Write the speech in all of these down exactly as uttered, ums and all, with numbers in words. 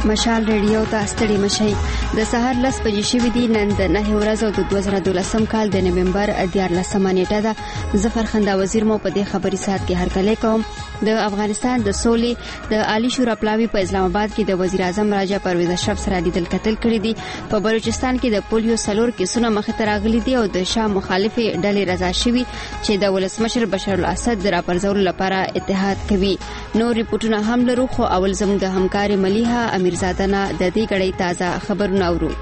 مشال ریډیو ته ستړي مشي. د سهار لس بجې شوې دي. نن د نهه ورځو د دوه زره دولسم کال د نومبر دیارلسمه نیټه ده. ظفر خندا وزیر مو په دې خبري سات کې هرکلی کوم. د افغانستان د سولې د عالی شورا پلاوی په اسلام آباد کې د وزیر اعظم راجا پرویز اشرف سره لیدل کتل کړی دي. په بلوچستان کې د پولیو سلور کیسونه مخ ته راغلي دي او د شاه مخالفي ډلې رضا شوي چې د ولسمشر بشار الاسد د راپرځولو لپاره اتحاد کوي. نو ریپورتونه هم لرو، خو اول زموږ د همکاري ملیحه امیرزاده نه د دې غړي تازه خبرونه اورو.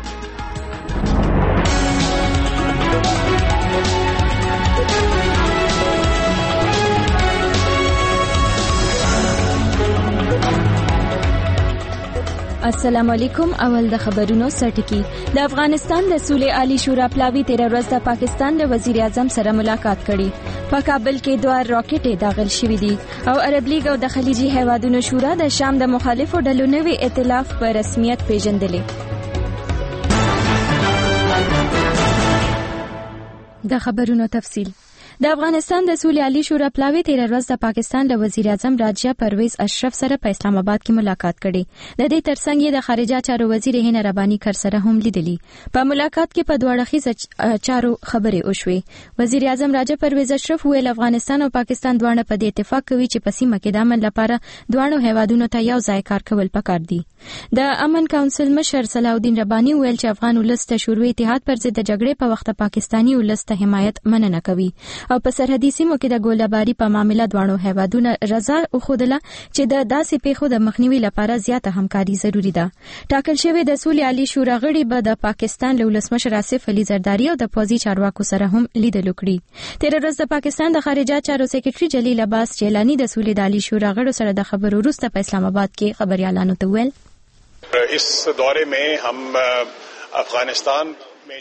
السلام علیکم. اول د خبرونو سرټکی. د افغانستان د سولې عالی شورا پلاوی تیر ورځ د پاکستان د وزیر اعظم سره ملاقات کړي. په کابل کې دوه راکټې داخل شوې دي او عرب لیگ او د خلیجي هیوادونو شورا د شام د مخالفو ډلو نوي ائتلاف په رسمیت پیژندلې. د خبرونو تفصیل. د افغانستان د سولې عالی شورا پلاوی تیر ورځ د پاکستان د وزیر اعظم راجا پرویز اشرف سره په اسلام آباد کې ملاقات کړي. د دې ترڅنګ یې د خارجه چارو وزیر هند ربانی کر سره هم لیدلی. په ملاقات کې په دوه اړخیزه چارو خبرې وشوې. وزیر اعظم راجا پرویز اشرف ویل افغانستان او پاکستان دواړه په دې اتفاق کوي چې په سیمه کې د امن لپاره دواړو هیوادونو ته یو ځای کار کول پکار دي. د امن کونسل مشر صلاح الدین ربانی ویل چې افغان ولس د شوروي اتحاد پر ضد د جګړې په وخت پاکستانی ولس ته حمایت مننه کوي او په سرحدي سیمو کې د ګوله‌باري په معاملې دواړو هیوادونو رضا وښودله چې د داسې پیښو د مخنیوي لپاره زیاته همکاري ضروری ده. ټاکل شوی د سولې عالی شورا غړي به د پاکستان له ولسمشر آصف علي زرداری او د پوځي چارواکو سره هم لیدل وکړي. تیر ورځ د پاکستان د خارجه چارو سکرټري جلیل عباس چیلانی د سولې د عالی شورا غړو سره د خبرو وروسته په اسلام آباد کې خبريالانو ته ویل اس دورے میں ہم افغانستان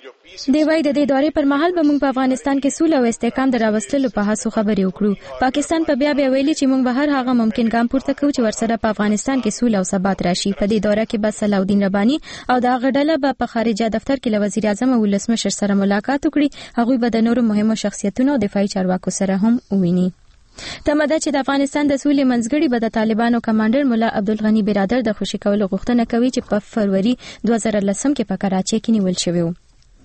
دی وای د دې دورې پر مهال به موږ په افغانستان کې سوله او استحکام دراوستلو په هڅو خبرې وکړو. پاکستان په بیا بیا ویلي چې موږ به هر هغه ممکن ګام پورته کوو چې ورسره په افغانستان کې سوله او ثبات راشي. په دې دوره کې به صلاح الدین ربانی او د هغه ډله به په خارجه دفتر کې له وزیر اعظم او ولسمشر سره ملاقات وکړي. هغوی به د نورو مهمو شخصیتونو او دفاعي چارواکو سره هم وویني. تماده چې د افغانستان د سولې منځګړي به د طالبانو کمانډر مولا عبدالغنی برادر د خوشي کولو غوښتنه کوي چې په فروری دوه زره لسم کې په کراچۍ کې نیول شوی و.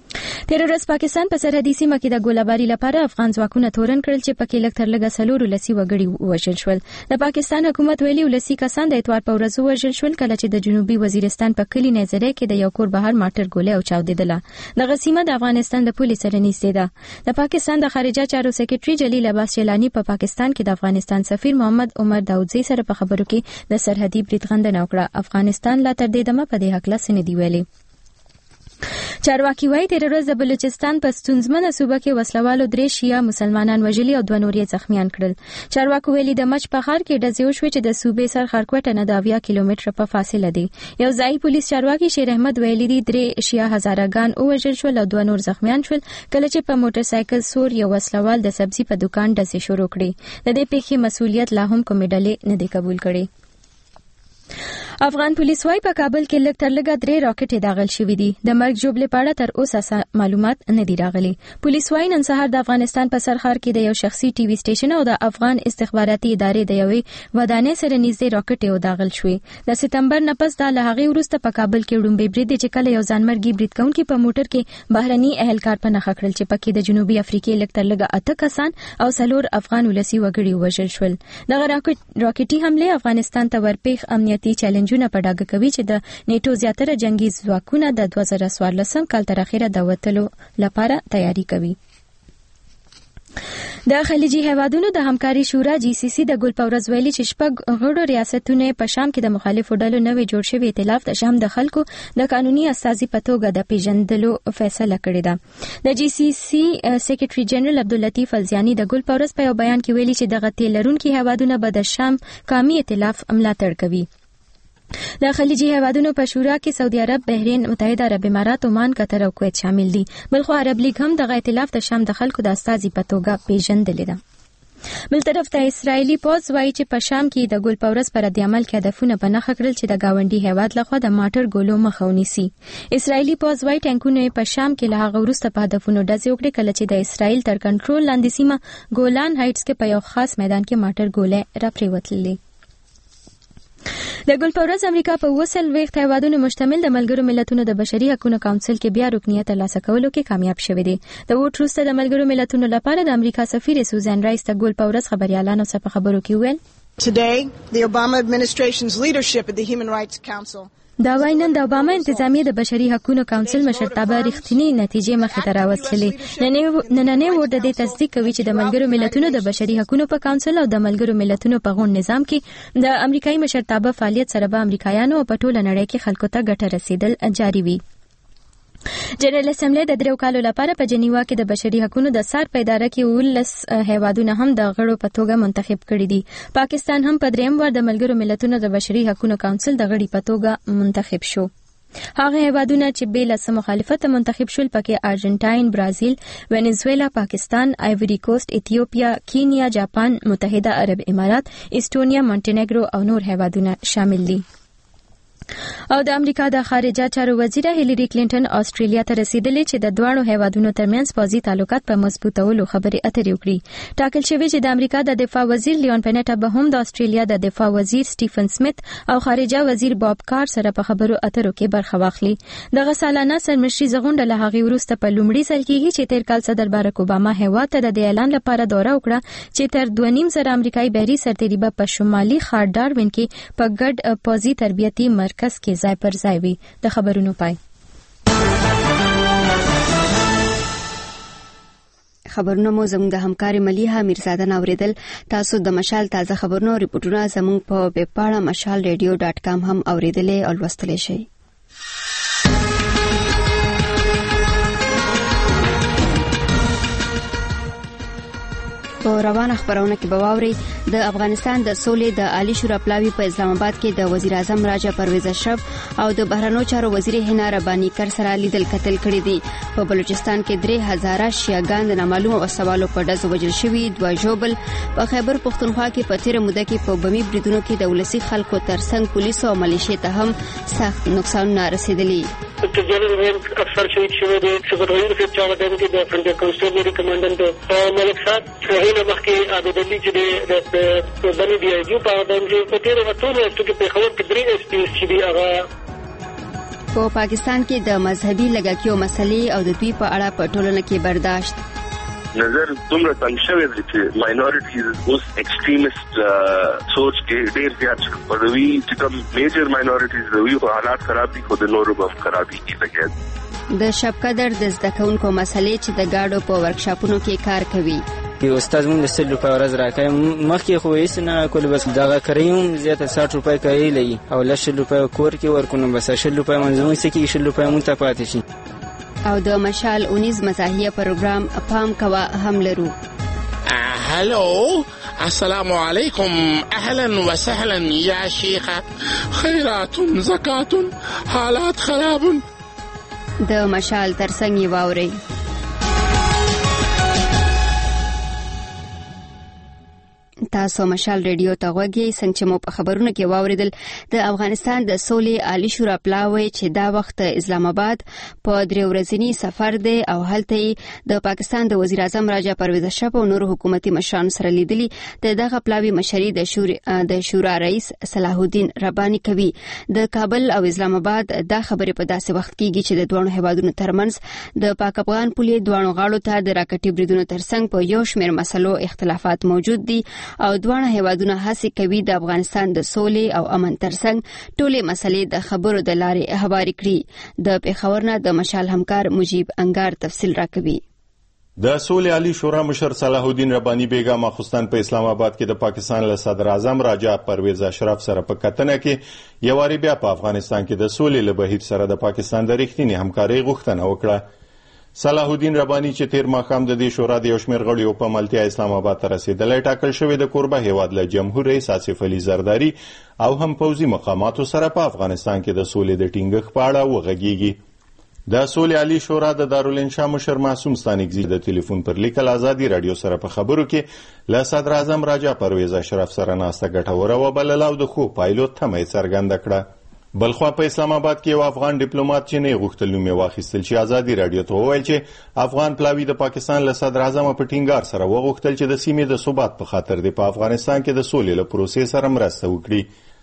تیر ورځ پاکستان په سرحدي سیمه کې د ګوله‌باري لپاره افغان ځواکونه تورن کړل چې پکې لږ تر لږه څلور لسی وګړي وژل شول. د پاکستان حکومت ویلي ولسی کسان د اتوار په ورځ وژل شول کله چې د جنوبي وزیرستان په کلی نظریه کې د یو کور بهر ماټر ګولې او چاودیدله. دغه سیمه د افغانستان د پولیسو سره نږدې ده. د پاکستان د خارجه چارو سکرټري جلیل عباس چیلانی په پا پاکستان کې د افغانستان سفیر محمد عمر داودزی سره په خبرو کې د سرحدي برید غندنه وکړه. افغانستان لا تر دې دمه په دې حق لاسنه دی ویلي. چارواکي وایي تیر ورځ د بلوچستان په ستونزمنه صوبه کې وسلوالو درې شیعه مسلمانان وژلي او دوه نور یې زخمیان کړل. چارواکو ویلي د مچ په ښار کې ډزې وشوې چې د صوبې سر خارکوټه نه د اویا کیلومتره په فاصله دی. یو ځایي پولیس چارواکي شیر احمد ویلي دي درې شیعه هزارهګان ووژل شول او دوه نور زخمیان شول کله چې په موټر سایکل سور یو وسلوال د سبزي په دکان ډزې شروع کړې. د دې پیښې مسؤلیت لا هم کومې ډلې نه دی قبول کړی. افغان پولیس وايي په کابل کې لږ تر لږه درې راکټې داخل شوې دي. د مرګ جوړې په اړه تر اوسه معلومات نه دي راغلي. پولیس وايي نن سهار د افغانستان په سرخار کې د یو شخصي ټي وي سټیشن او د افغان استخباراتي ادارې د یوې ودانۍ سره نږدې راکټې داخل شوې. د سپتمبر نه پس د لهغې وروسته په کابل کې ډومبې برید چې کله یو ځانمرګي برید کوونکي په موټر کې بهرني اهلکار په نښه کړل چې پکې د جنوبي افریقې لږ تر لږه اته کسان او څلور افغان ولسي وګړي وژل شول. دغه راکټي حمله افغانستان ته ورپېښ امنیتي چیلنجونه په ډاګه کوي چې د نیټو زیاتره جنگي ځواکونه د دوه زره څوارلسم کال تر اخره د وټلو لپاره تیاری کوي. د خلیجي هیوادونو د همکاري شورا جی سی سی د ګل پورز ویلي چې شپږ غړو ریاستونه په شام کې د مخالفو ډلو نوې جوړ شوی ائتلاف د شام د خلکو د قانوني اساسي په توګه د پیژندلو فیصله کړې ده. د جی سی سی سیکریټري جنرال عبداللطیف الزیانی د ګل پورز په یو بیان کې ویلي چې دغه تیل لرونکي هیوادونه به د شام قومي ائتلاف ملاتړ کوي. د خلیجي هیوادونو په شورا کې سعودي عرب، بحرین، متحده عرب امارات، عمان، قطر او کویت شامل دي. بلخو عرب لیگ هم دغه ائتلاف د شام د خلکو د استازي په توګه پیژندلې ده. بل طرف ته اسرایلی پوځ وایي چې په شام کې د ګل پورز پر رد عمل کې هدفونه په نښه کړل چې د گاونډي هیواد لخوا د ماټر ګولو مخه ونیسي. اسرایلی پوځ وایي ټانکونه په شام کې له هغه وروسته په هدفونو ډزې وکړې کله چې د اسرایل تر کنټرول لاندې سیمه ګولان هایټس کې په یو خاص میدان کې ماټر ګولې راپریوتلې. د ګل په ورځ امریکا په وسل ویښ هیوادونو مشتمل د ملګرو ملتونو د بشري حقوقو کونسل کې بیا رکنیت ترلاسه کولو کې کامیاب شوی دی. د ووټ وروسته د ملګرو ملتونو لپاره د امریکا سفیر سوزان رایس د ګل په ورځ خبريالانو سره په خبرو کې ویل Today, the Obama administration's leadership at the Human Rights Council دا وایي نن د اوباما انتظامیه د بشري حقوقو کونسل مشرتابه رښتینی نتیجې مخې ته راوستلې. نننۍ ووټ د دې تصدیق کوي چې د ملګرو ملتونو د بشري حقوقو په کونسل او د ملګرو ملتونو په غون نظام کې د امریکایي مشرتابه فعالیت سره به امریکایانو او په ټوله نړۍ کې خلکو ته ګټه رسیدل جاري وي. جنرال اسمبلی د دریو کالو لپاره په جنیوا کې د بشري حقوقو د سار په اداره کې ولس هیوادونه هم د غړو په توګه منتخب کړي دي. پاکستان هم په دریم وار د ملګرو ملتونو د بشري حقوقو کونسل د غړي په توګه منتخب شو. هغه هیوادونه چې بې له مخالفت منتخب شول پکې ارجنټاین، برازیل، وینزویلا، پاکستان، آیوري کوست، ایتیوپیا، کینیا، جاپان، متحده عرب امارات، ایسټونیا، مونټینګرو او نور هیوادونه شامل دي. او د امریکا د خارجه چارو وزیره هیلری کلینټن استرالیا ته رسیدلې چې د دواړو هیوادونو ترمنځ پوځي تعلقات په مضبوطولو خبرې اترې وکړي. ټاکل شوی چې د امریکا د دفاع وزیر لیون پینټا به هم د استرالیا د دفاع وزیر سټیفن سمیت او خارجه وزیر باب کار سره په خبرو اترو کې برخه واخلي. دغه سالانه سرمشري زغونډه له هغې وروسته په لومړي ځل کېږي چې تیر کال صدر بارک اوباما هیواد ته د اعلان لپاره دوره وکړه چې تر دوه نیم زره امریکایي بحري سرتېري به په شمالي ښار ډاروین کې په ګډ پوځي تربیتي مرکز کې ځای پر ځای وي. د خبرونو پای. خبرونه مو زموږ د همکاري ملیحه میرزاده نوریدل. تاسو د مشال تازه خبرونه او ریپورتونه زموږ په ویب پاڼه مشال ریډیو ډاټ کام هم اوریدلې او لوستلی شئ. په روانه خبرونه کې به واوري د افغانستان د سولې د عالی شورا پلاوی په اسلام آباد کې د وزیر اعظم راجا پرویز اشرف او د بهرنیو چارو وزیر هنا ربانی کر سره لیدل کتل کړي دي. په بلوچستان کې درې هزاره شیعاګان د نامعلومو وسوالو په ډزو وژل شوي. دوه ژوبل په خیبر پښتونخوا کې په تیره موده کې په بمي بریدونو کې د ولسي خلکو ترڅنګ پولیسو او ملیشې ته هم سخت نقصانونه رسیدلي. جنرال رینک افسر شهید شوی دی. سپرډوین په چا ودان کې د فرنټ کانسټیبل کمانډنټ ملک صاحب څنګه مخکې عبدالله چې د بني دی ایجو په ودان کې په تیره وختونو کې په خبر کې درې اس پی چې دی هغه په پاکستان کې د مذهبي لږکیو مسلې او د دوی په اړه په ټولنه کې برداشت نظر دومره تنګ شوی دی چې ماینورټیز اوس ایکسټریمست سوچ کې ډېر زیات پروي چې کوم میجر ماینورټیز دوی خو حالات خراب دي خو د نورو هم خرابي کیږي. د شب قدر د زده کوونکو مسلې چې د گاډو په ورکشاپونو کې کار کوي. یو استاد مونږ د سل روپۍ ورځ راکړي مخکې خو هیڅ نه کول بس دغه کړی زیاته ساठ روپۍ کوي لې او لس روپۍ کور کې ورکونم بس شل روپۍ منځمو سکی شل روپۍ مونږ ته پاتې شي. او د مشال اونیز مزاحیه پروګرام پام کوا هم لرو. هلو السلام علیکم اهلا وسهلا یا شیخه خیرات زکات حالات خراب. د مشال ترڅنګ واوري. تاسو مشال ریډیو ته غوږی څنګه چې مو په خبرونه کې واوریدل د افغانستان د سولې عالی شورا پلاوی چې دا وخت اسلام آباد په درې ورځنی سفر دی او هلته د پاکستان د وزیر اعظم راجا پرویز اشرف او نور حکومتي مشرانو سره لیدلي. د دغه پلاوی مشري د شورا د شورا رئیس صلاح الدین ربانی کوي. د کابل او اسلام آباد دا خبرې په داسې وخت کېږي چې د دوه هیوادونو ترمنځ د پاک افغان پولې دوه غاړو ته د راکټي بریدونو ترڅنګ په یو شمېر مسلو اختلافات موجود دي او دوه هیوادونه هڅه کوي د افغانستان د سولې او امن ترڅنګ ټولې مسلې د خبرو د لارې هواري کړي. د پیښور نه د مشال همکار مجيب انګار تفصیل راکوي. د سولې عالی شورا مشر صلاح الدین ربانی بیگا ماخستان په اسلام آباد کې د پاکستان له صدر اعظم راجا پرویز اشرف سره په کتنه کې یو واری بیا په افغانستان کې د سولې له بهیر سره د پاکستان د رښتینی همکارۍ غوښتنه وکړه. صلاح الدین ربانی چې تیر ماښام د دې شورا د یو شمېر غړیو په ملتیا اسلام آباد ته رسیدلی ټاکل شوی د کوربه هیواد له جمهور رئیس آصف علي زرداری او هم پوځي مقاماتو سره په افغانستان کې د سولې د ټینګښت په اړه وغږیږي. د سولې عالی شورا د دارالانشا مشر معصوم ستانکزي د ټلیفون پر لیکل ازادي رادیو سره په خبرو کې له صدر اعظم راجا پرویز اشرف سره ناسته ګټوره وبلله او د خو پایلوټ تمه څرګنده کړه. بلخوا په اسلام آباد کې یو افغان ډیپلوماټ چې نه غوښتل نوم یې واخیستل چې ازادي رادیو ته وویل چې افغان پلاوی د پاکستان له صدر اعظم په ټینګار سره وغوښتل چې د سیمې د ثبات په خاطر د په افغانستان کې د سولې له پروسې سره مرسته وکړي.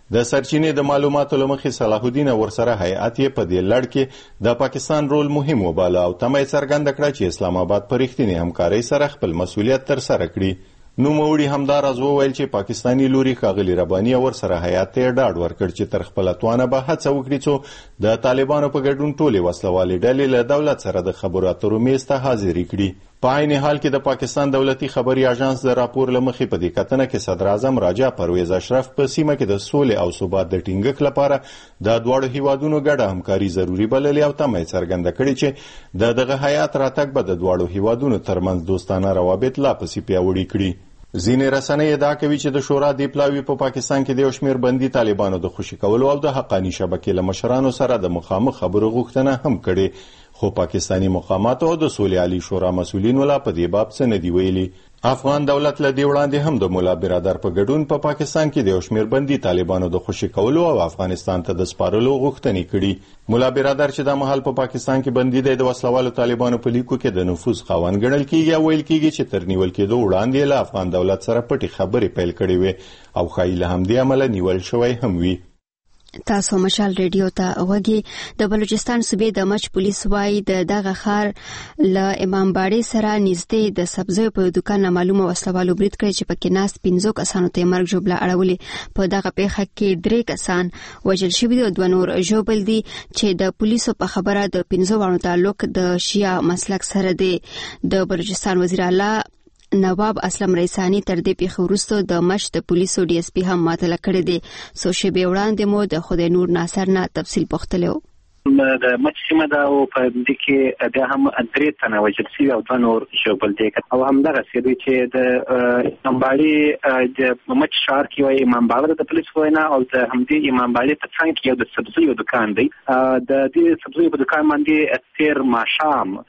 د سرچینې د معلوماتو لمخې صلاح الدین ورسره هیئت یې په دې لړ کې د پاکستان رول مهم وباله او تمه یې څرګنده کړه چې اسلام آباد په رښتینې همکارۍ سره خپل مسؤلیت ترسره کړي. نوموړي همداراز وویل چې پاکستاني لوري ښاغلي رباني ورسره هیات ته ډاډ ورکړ چې تر خپله توانه به هڅه وکړي څو د طالبانو په ګډون ټولې وسلوالې ډلې له دولت سره د خبرو اترو میز ته حاضري کړي. په عین حال کې د پاکستان دولتي خبري اژانس د راپور له مخې په دې کتنه کې صدر اعظم راجا پرویز اشرف په سیمه کې د سولې او ثبات د ټینګښت لپاره د دواړو هیوادونو ګډه همکاري ضروري بللې او تمه یې څرګنده کړې چې د دغه هیات راتګ به د دواړو هیوادونو ترمنځ دوستانه روابط لا پسې پیاوړي کړي. ځینې رسنۍ ادعا کوي چې د شورا د پلاوي په پاکستان کې د یو شمېر بندي طالبانو د خوشي کولو او د حقاني شبکې له مشرانو سره د مخامخ خبرو غوښتنه هم کړې، خو پاکستاني مقامات او د سولې عالی شورا مسؤلین ولا په دې باب څه نه دي ویلي. افغان دولت له دې وړاندې هم د مولا برادر په ګډون په پا پاکستان کې د یو شمېر بندي طالبانو د خوشي کولو او افغانستان ته د سپارلو غوښتنې کړي. مولا برادر چې د مهال په پا پاکستان کې بندي دی د وسلوالو طالبانو په لیکو کې د نفوذ خاوند ګڼل کیږي او ویل کیږي چې تر نیول کېدو وړاندې له افغان دولت سره پټې خبرې پیل کړې وې او ښایي له همدې امله نیول شوی هم وي. تاسو مشال ریډیو ته وګورئ. د بلوچستان صوبې د مچ پولیس وايي د دغه خار له امام باړې سره نږدې د سبزیو په دکان معلومه وسلوالو برید کړی چې پکې ناس پنځو کسانو ته مرګ ژوبله اړولې. په دغه پیښه کې درې کسان وژل شوي دي او دوه نور ژوبل دي چې د پولیسو په خبره د پنځو وانو تعلق د شیعه مسلک سره دی. د بلوچستان وزیر اعلی نواب اسلم رئیسانی تر دې پیښې وروسته د مچ د پولیسو ډي اس پي هم معطله کړې دي. څو شېبې وړاندې مو د خدای نور ناصر نه تفصیل پوښتلی و. د مچ سیمه دا او په دې کې بیا هم درې تنه وژل شوي او دوه نور ژوبل دي او همدغسې دوی چې د امام باړې د مچ ښار کې وایي امام باړه د پولیسو وینا او د همدې امام باړې په څنګ کې یو د سبزیو دکان دی. د دې سبزیو په دکان باندې تېر ماښام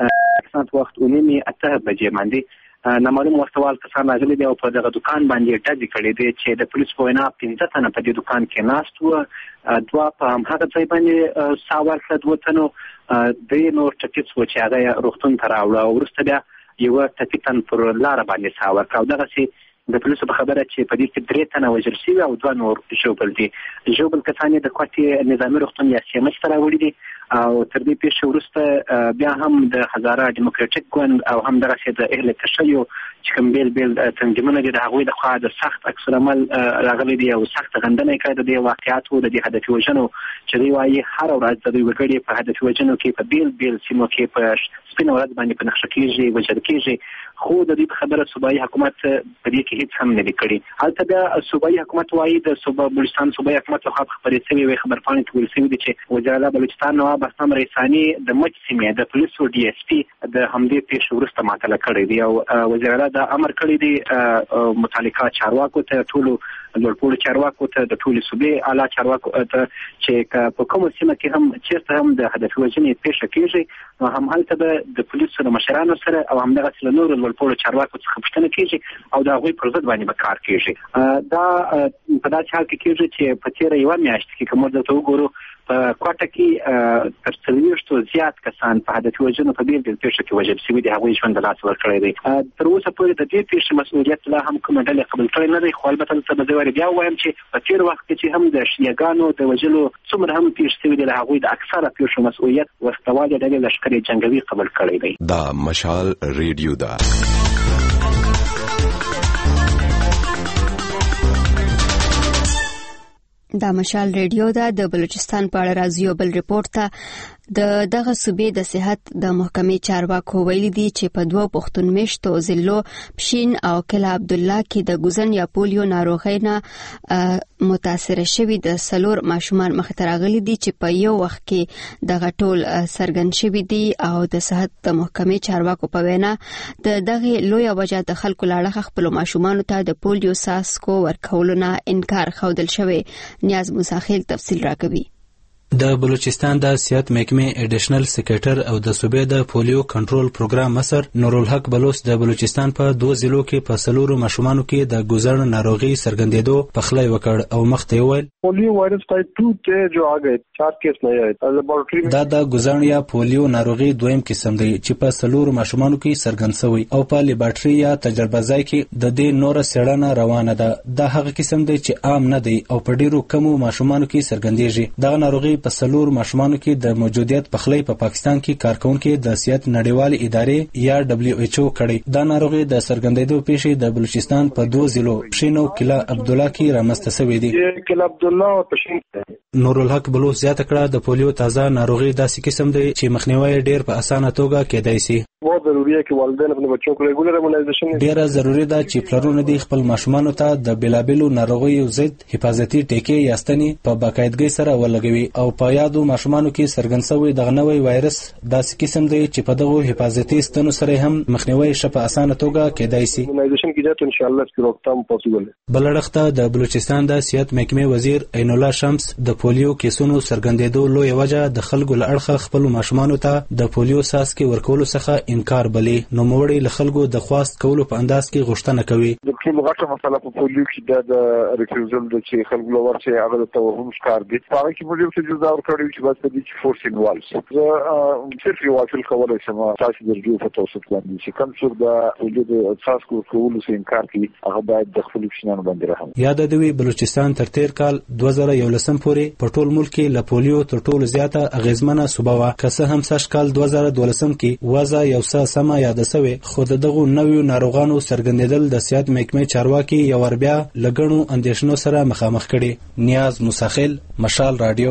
ساعت وخت اونیمې اته بجې باندې نامعلوم وسوال کسان راغلي دي او په دغه دکان باندې ډزې کړې دي چې د پولیسو په وینا پنځه تنه په دې دکان کې ناست وو، دوه په هماغه ځای باندې ساه ورکړه، دوه تنو درې نور ټپي شو چې هغه یې روغتون ته راوړه او وروسته بیا یوه ټپي تن پر لاره باندې ساه ورکړه او دغسې د پولیسو په خبره چې په دې کې درې تنه وژل شوي او دوه نور ژوبل دي. ژوبل کسان یې د کوټې نظامي روغتون یا سی ام ایچ ته راوړي دي او تر دې پیښې وروسته بیا هم د هزاره ډیموکراټیک ګوند او همدغسې د اهل تشیع چې کوم بیل بیل تنظیمونه دي د هغوی د خوا د سخت عکس العمل راغلی دی او سخت غندنه یې کړې د دې واقعاتو د دې هدفي وژنو چې دوی وایي هره ورځ د دوی وګړي په هدفي وژنو کې په بیل بیل سیمو کې په سپینه ورځ باندې په نښه کېږي، وژل کېږي، خو د دې په خبره صوبایي حکومت په دې کې هیڅ هم نه دي کړي. هلته بیا صوبایي حکومت وایي د صوبه بلوچستان صوبایي حکومت لخوا خبرې شوې وې خبرپاڼې کې ویل شوي دي چې وزیر اعلی بلوچستان نواب اسلم رئیسانی د مچ سیمې د پولیسو ډي اس پي د همدې پیښې وروسته معطله کړې دي او وزیر اعلی دا امر کړی دی متعلقه چارواکو ته ټولو لوړپوړو چارواکو ته د ټولې صوبې اعلی چارواکو ته چې په کومه سیمه کې هم چېرته هم د هدفي وژنې پیښه کېږي نو هم هلته به د پولیسو د مشرانو سره او همدغسې له نورو لوړپوړو چارواکو څخه پوښتنه کېږي او د هغوی پر ضد باندې به کار کېږي. دا په داسې حال کې کېږي چې په تېره یوه میاشت کې که موږ درته وګورو په کوټه کې تر څلوېښتو زیات کسان په هدفي وژنو په بېل بېل پیښو کې وژل شوي دي، هغوی ژوند د لاسه ورکړی دی. تر اوسه پورې د دې پیښې مسؤلیت لا هم کومه ډلې قبول کړی نه دی، خو البته دلته به زه بیا ووایم چې په تېر وخت کې چې هم د شیعهګانو د وژلو څومره هم پیښې شوي دي، د هغوی د اکثره پیښو مسؤلیت وسلوالې ډلې لښکر جنګوي قبول کړی دی. دا مشال ریډیو ده. دا مشال ریډیو ده. د بلوچستان په اړه راځي یو بل ریپورت ته. د دغه صوبې د صحت د محکمې چارواکو ویلي دي چې په دوه پښتون میشتو ضلعو پښین او کله عبدالله کې د ګوزن یا پولیو ناروغۍ نه متاثره شوي د څلور ماشومان مخې ته راغلي دي چې په یو وخت کې دغه ټول څرګند شوي دي او د صحت د محکمې چارواکو په وینا د دغه لویه وجه د خلکو له اړخه خپلو ماشومانو ته د پولیو څاڅکو ورکولو نه انکار ښودل شوی. نیاز موسی خیل تفصیل راکوي. د بلوچستان د صحت محکمې اډیشنل سیکریټر او د صوبې د پولیو کنټرول پروګرام مشر نورالحق بلوچ د بلوچستان په دوه ضلعو کې په څلورو ماشومانو کې د ګوزړ ناروغي څرګندېدو پخلی وکړ او مخته یې وویل polio virus type two थे जो आ गए चार केस नए आए लेबोरेटरी में دا د ګوزړ یا پولیو ناروغي دویم قسم دی چې په څلورو ماشومانو کې څرګند شوی او په لیبارټري یا تجربه ځای کې د دې نور څېړنه روانه ده. دا هغه قسم دی چې عام نه دی او په ډیرو کمو ماشومانو کې څرګندېږي. دغه ناروغي په څلورو ماشومانو کې د موجودیت پخلی په پا پاکستان کې کارکونکو د صحت نړیوالې ادارې یا دبليو ایچ او کړي. دا ناروغي د څرګندېدو پیښې د بلوچستان په دوه ضلعو پښینو کلا عبدالله کې رامنځته شوې دي. کلا عبدالله او پښین نورالحق بلوچ زیاته کړه د پولیو تازه ناروغي داسې قسم دی چې مخنیوي ډیر په اسانه توګه کېدای شي. बहुत जरूरी है कि वालिदैन अपने बच्चों को रेगुलर इम्यूनाइजेशन ډیره ضروری ده چې پلرونه د خپل ماشومانو ته د بیلابیلو ناروغیو ضد حفاظتي ټیکې یا ستنې په باقاعدګۍ سره ولګوي او په یادو ماشومانو کې څرګند شوی دغه نوی وایرس داسې قسم دی چې په دغه حفاظتي ستنو سره هم مخنیوي شپه اسانه توګه کېدای شي. इम्यूनाइजेशन की जाए तो इंशाल्लाह इसकी रोकथाम पॉसिबल है. بلړخته د بلوچستان د صحت محکمې وزیر عین الله شمس د پولیو کیسونو څرګندېدو لوی وجه د خلکو له اړخه خپل ماشومانو ته د پولیو څاڅکي ورکولو څخه انکار بلی. نو موړي له خلکو د خواست کولو په انداز کې غوښتنه کوي. د ټول غټه مسله په پولیو کې د ریفیوزل د چې خلکو لور چې هغه د توهم ښکار دي هغه کې پولیو ته جزا ورکړي چې بس د دې فورس انوالوس زه صرف یو اصل کولای شم تاسو درجو په توسط باندې چې کوم څوک د پولیو د اساس کولو څخه انکار کوي هغه باید د خپل پښینانو باندې رحم. یاد دوی بلوچستان تر تیر کال دوه زره یولسم پورې په ټول ملک کې له پولیو تر ټولو زیاته اغیزمنه صوبه وه. که څه هم سږ کال دوه زره دولسم کې وضع یو څه سمه یاد سوی خو دغه نویو ناروغانو څرګندېدل د صحت محکمې چارواکي یو ور بیا لګڼو اندیشنو سره مخامخ کړي. نیاز مساخل، مشال رادیو،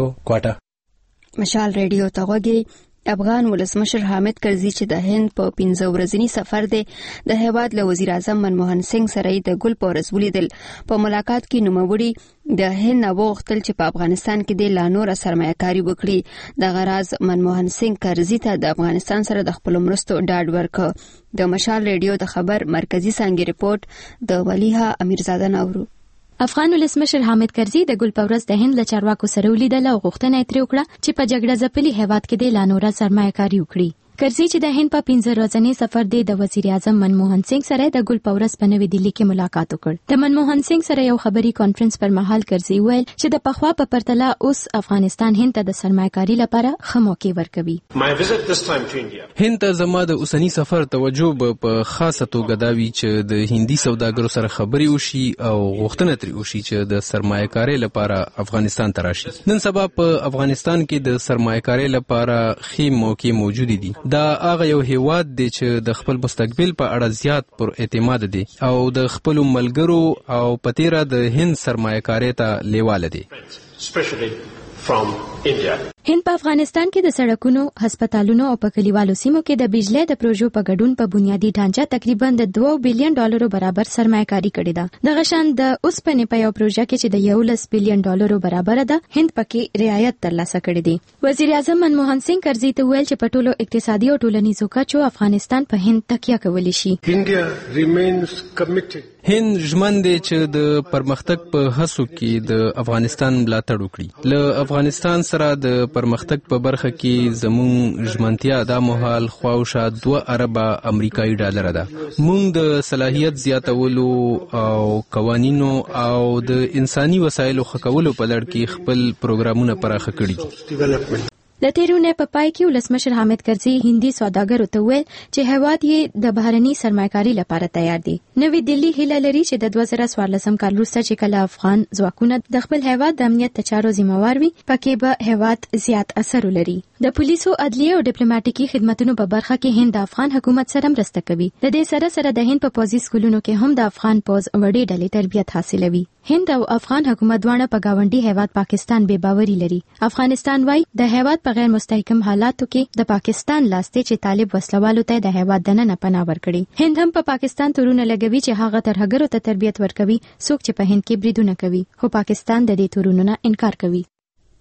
کوټه. مشال رادیو ته غوږی. افغان ولسمشر حامد کرزي چې د هند په پنځه ورځني سفر دی د هیواد له وزیر اعظم منموهن سنگ سره د ګل په ورځ ولیدل. په ملاقات کې نوموړي د هند نه وغوښتل چې په افغانستان کې د لا نور سرمایه‌کاري وکړي. دغه راز منموهن سنگ کرزي ته د افغانستان سره د خپل مرستو ډاډ ورکړ. د مشال رادیو د خبر مرکزی څنګه رپورت د ولیها امیرزاده نورو. افغان ولسمشر حامد کرزي د ګل په ورځ د هند له چارواکو سره ولیدل او غوښتنه یې ترې وکړه چې په جګړه ځپلي هیواد کې د لا نوره سرمایه‌کاري وکړي. کرزي چې د هند په پنځه ورځني سفر دی د وزیر اعظم منموهن سنگ سره د ګل په ورځ په نوې دلی کې ملاقات وکړ. د منموهن سنگ سره یو خبري کانفرنس پر مهال کرزي ویل چې د پخوا په پرتله اوس افغانستان هند ته د سرمایه‌کاري لپاره ښه موقع ورکوي. هند ته زما د اوسنی سفر توجه په خاصه توګه دا وی چې د هندي سوداګرو سره خبري وشي او غوښتنه ترې وشي چې د سرمایه‌کاري لپاره افغانستان ته راشي. نن سبا په افغانستان کې د سرمایه‌کاري لپاره ښه موقع موجود دي. دا هغه یو هیواد دی چې د خپل مستقبل په اړه زیات پر اعتماد دي او د خپل ملګرو او پتیرا د هند سرمایه‌کاري ته لیواله دي. هند په افغانستان کې د سړکونو، هسپتالونو او په کلیوالو سیمو کې د بجلی د پروژو په ګډون په بنیادی ډانچه تقریبا د دوه بلین ډالرو برابر سرمایه‌کاري کړې ده. دغه شان د اوسپنې په یو پروژه کې چې د یولس بلین ډالرو برابر ده هند پکې رعایت ترلاسه کړی دی. وزیر اعظم منموهن سنگ کرزي ته ویل چې په ټولو اقتصادي او ټولنیزو کچو افغانستان په هند تکیه کولی شي. هند ژمن دی چې د پرمختګ په هڅو کې د افغانستان ملاتړ وکړي. له افغانستان سره د پرمختګ په برخه کې زموږ ژمنتیا دا مهال خواوشا دوه اربه امریکایي ډالر ده. موږ د صلاحیت زیاتولو او قوانینو او د انساني وسایلو ښه کولو په لړ کې خپل پروګرامونه پراخه کړي دي. د تیرونه په پای کې ولسمشر حامد کرزي هندي سوداګرو ته ویل چې هیواد یې د بهرني سرمایه‌کاري لپاره تیار دی. نوې دلی هیله لري چې د دوه زره څوارلسم کال وروسته چې کله افغان ځواکونه د خپل هیواد د امنیت چارو ذمہوار وي پکې به هیواد زیات اثر ولري. د پولیسو، عدلیه او ډیپلوماټیکي خدماتو په برخه کې هند د افغان حکومت سره مرسته کوي. د دې سره سره د هند په پوځي سکولونو کې هم د افغان پوځ وړې ډلې تربیت حاصلوي. هند او افغان حکومت دواړه په گاونډي هیواد پاکستان بے باوري لري. افغانستان وايي د هیواد په غیر مستحکم حالاتو کې د پاکستان لاسته چې طالب وسلوالو ته د هیواد دننه پناه ورکړي. هند هم په پاکستان تورونه لګوي چې هغه ترهګرو ته تربیت ورکوي څوک چې په هند کې بریدونه کوي، خو پاکستان د دې تورونو نه انکار کوي.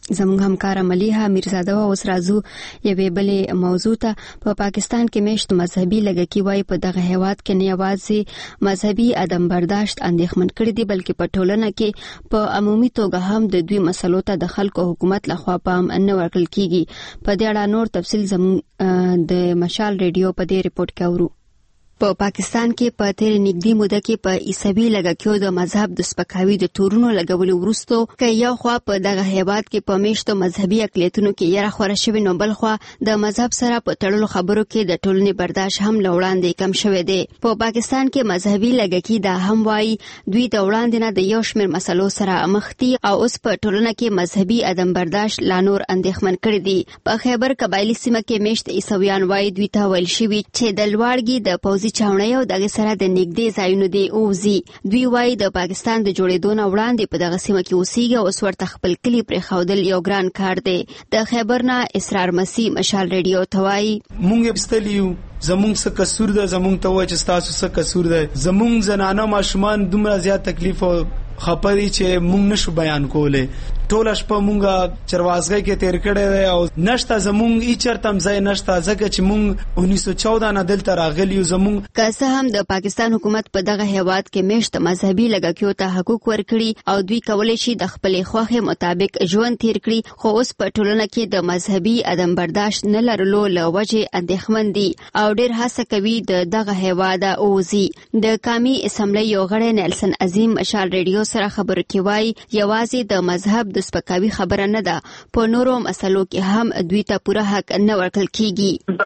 زموږ همکار ملیحه میرزاده اوس راځو یوې بلې موضوع ته. په پاکستان کې میشت مذهبي لږکي وایي په دغه هیواد کې نه یوازې مذهبي عدم برداشت اندېښمن کړي دي بلکې په ټولنه کې په عمومي توګه هم د دوی مسلو ته د خلکو حکومت لخوا پام نه ورکړل کیږي. په دې اړه نور تفصیل زموږ د مشال ریډیو په دې ریپورت کې اورو. په پاکستان کې په تیر نږدې موده کې په عیسوي لږکیو د مذهب د سپکاوي د تورونو لګولو وروسته کې یو خوا په دغه هیواد کې په میشتو مذهبي اقلیتونو کې یره خوره شوی نو بل خوا د مذهب سره په تړلو خبرو کې د ټولنې برداشت هم لوړاندې کم شوی دی. په پاکستان کې مذهبي لږکي دا هم وایي دوی د وړاندې نه د یو شمېر مسلو سره مخ دي او اوس په ټولنه کې مذهبي عدم برداشت لا نور اندېښمن کړي دي. په خیبر قبایلی سیمه کې میشت عیسویان وایي دوی ته ویل شوي چې د لوړګي د پوځي چاونۍ او دغه سره د نږدې ځایونو دی اوزي. دوی وایي د پاکستان د جوړېدو نه وړاندې په دغه سیمه کې اوسېږي او اوس ورته خپل کلي پرېښودل یو ګران کار دی. د خیبر نه اسرار مسیح مشال ریډیو ته وایي مونږ بستلی یو زمونږ څه قصور ده زمونږ ته وایي چې ستاسو څه قصور ده. زمونږ زنانه ماشومان دومره زیات تکلیف او خبرې چې مونږ نشو بیان کوله. ټول شپه مونږه چروازګۍ کې تیر کړې وې او نشته زمونږ هیڅ چرته ځای نشته ځکه چې مونږ انیس سو چودہ نه دلته راغلی یو. زمونږ که څه هم د پاکستان حکومت په دغه هیواد کې میشت مذهبي لږکیو ته حقوق ورکړي او دوی کولی شي د خپلې خوښې مطابق ژوند تیر کړي خو اوس په ټولنه کې د مذهبي عدم برداشت نه لرلو له وجې اندېښمن دي او ډېر هڅه کوي د دغه هیواد اوزي. د قومي اسمبلی یو غړی نیلسن عظیم مشال ریډیو سره خبرو کې وایي یوازې د مذهب د سپکاوي خبره نه ده په نورو مسلو کې هم دوی ته پوره حق نه ورکړل کیږي.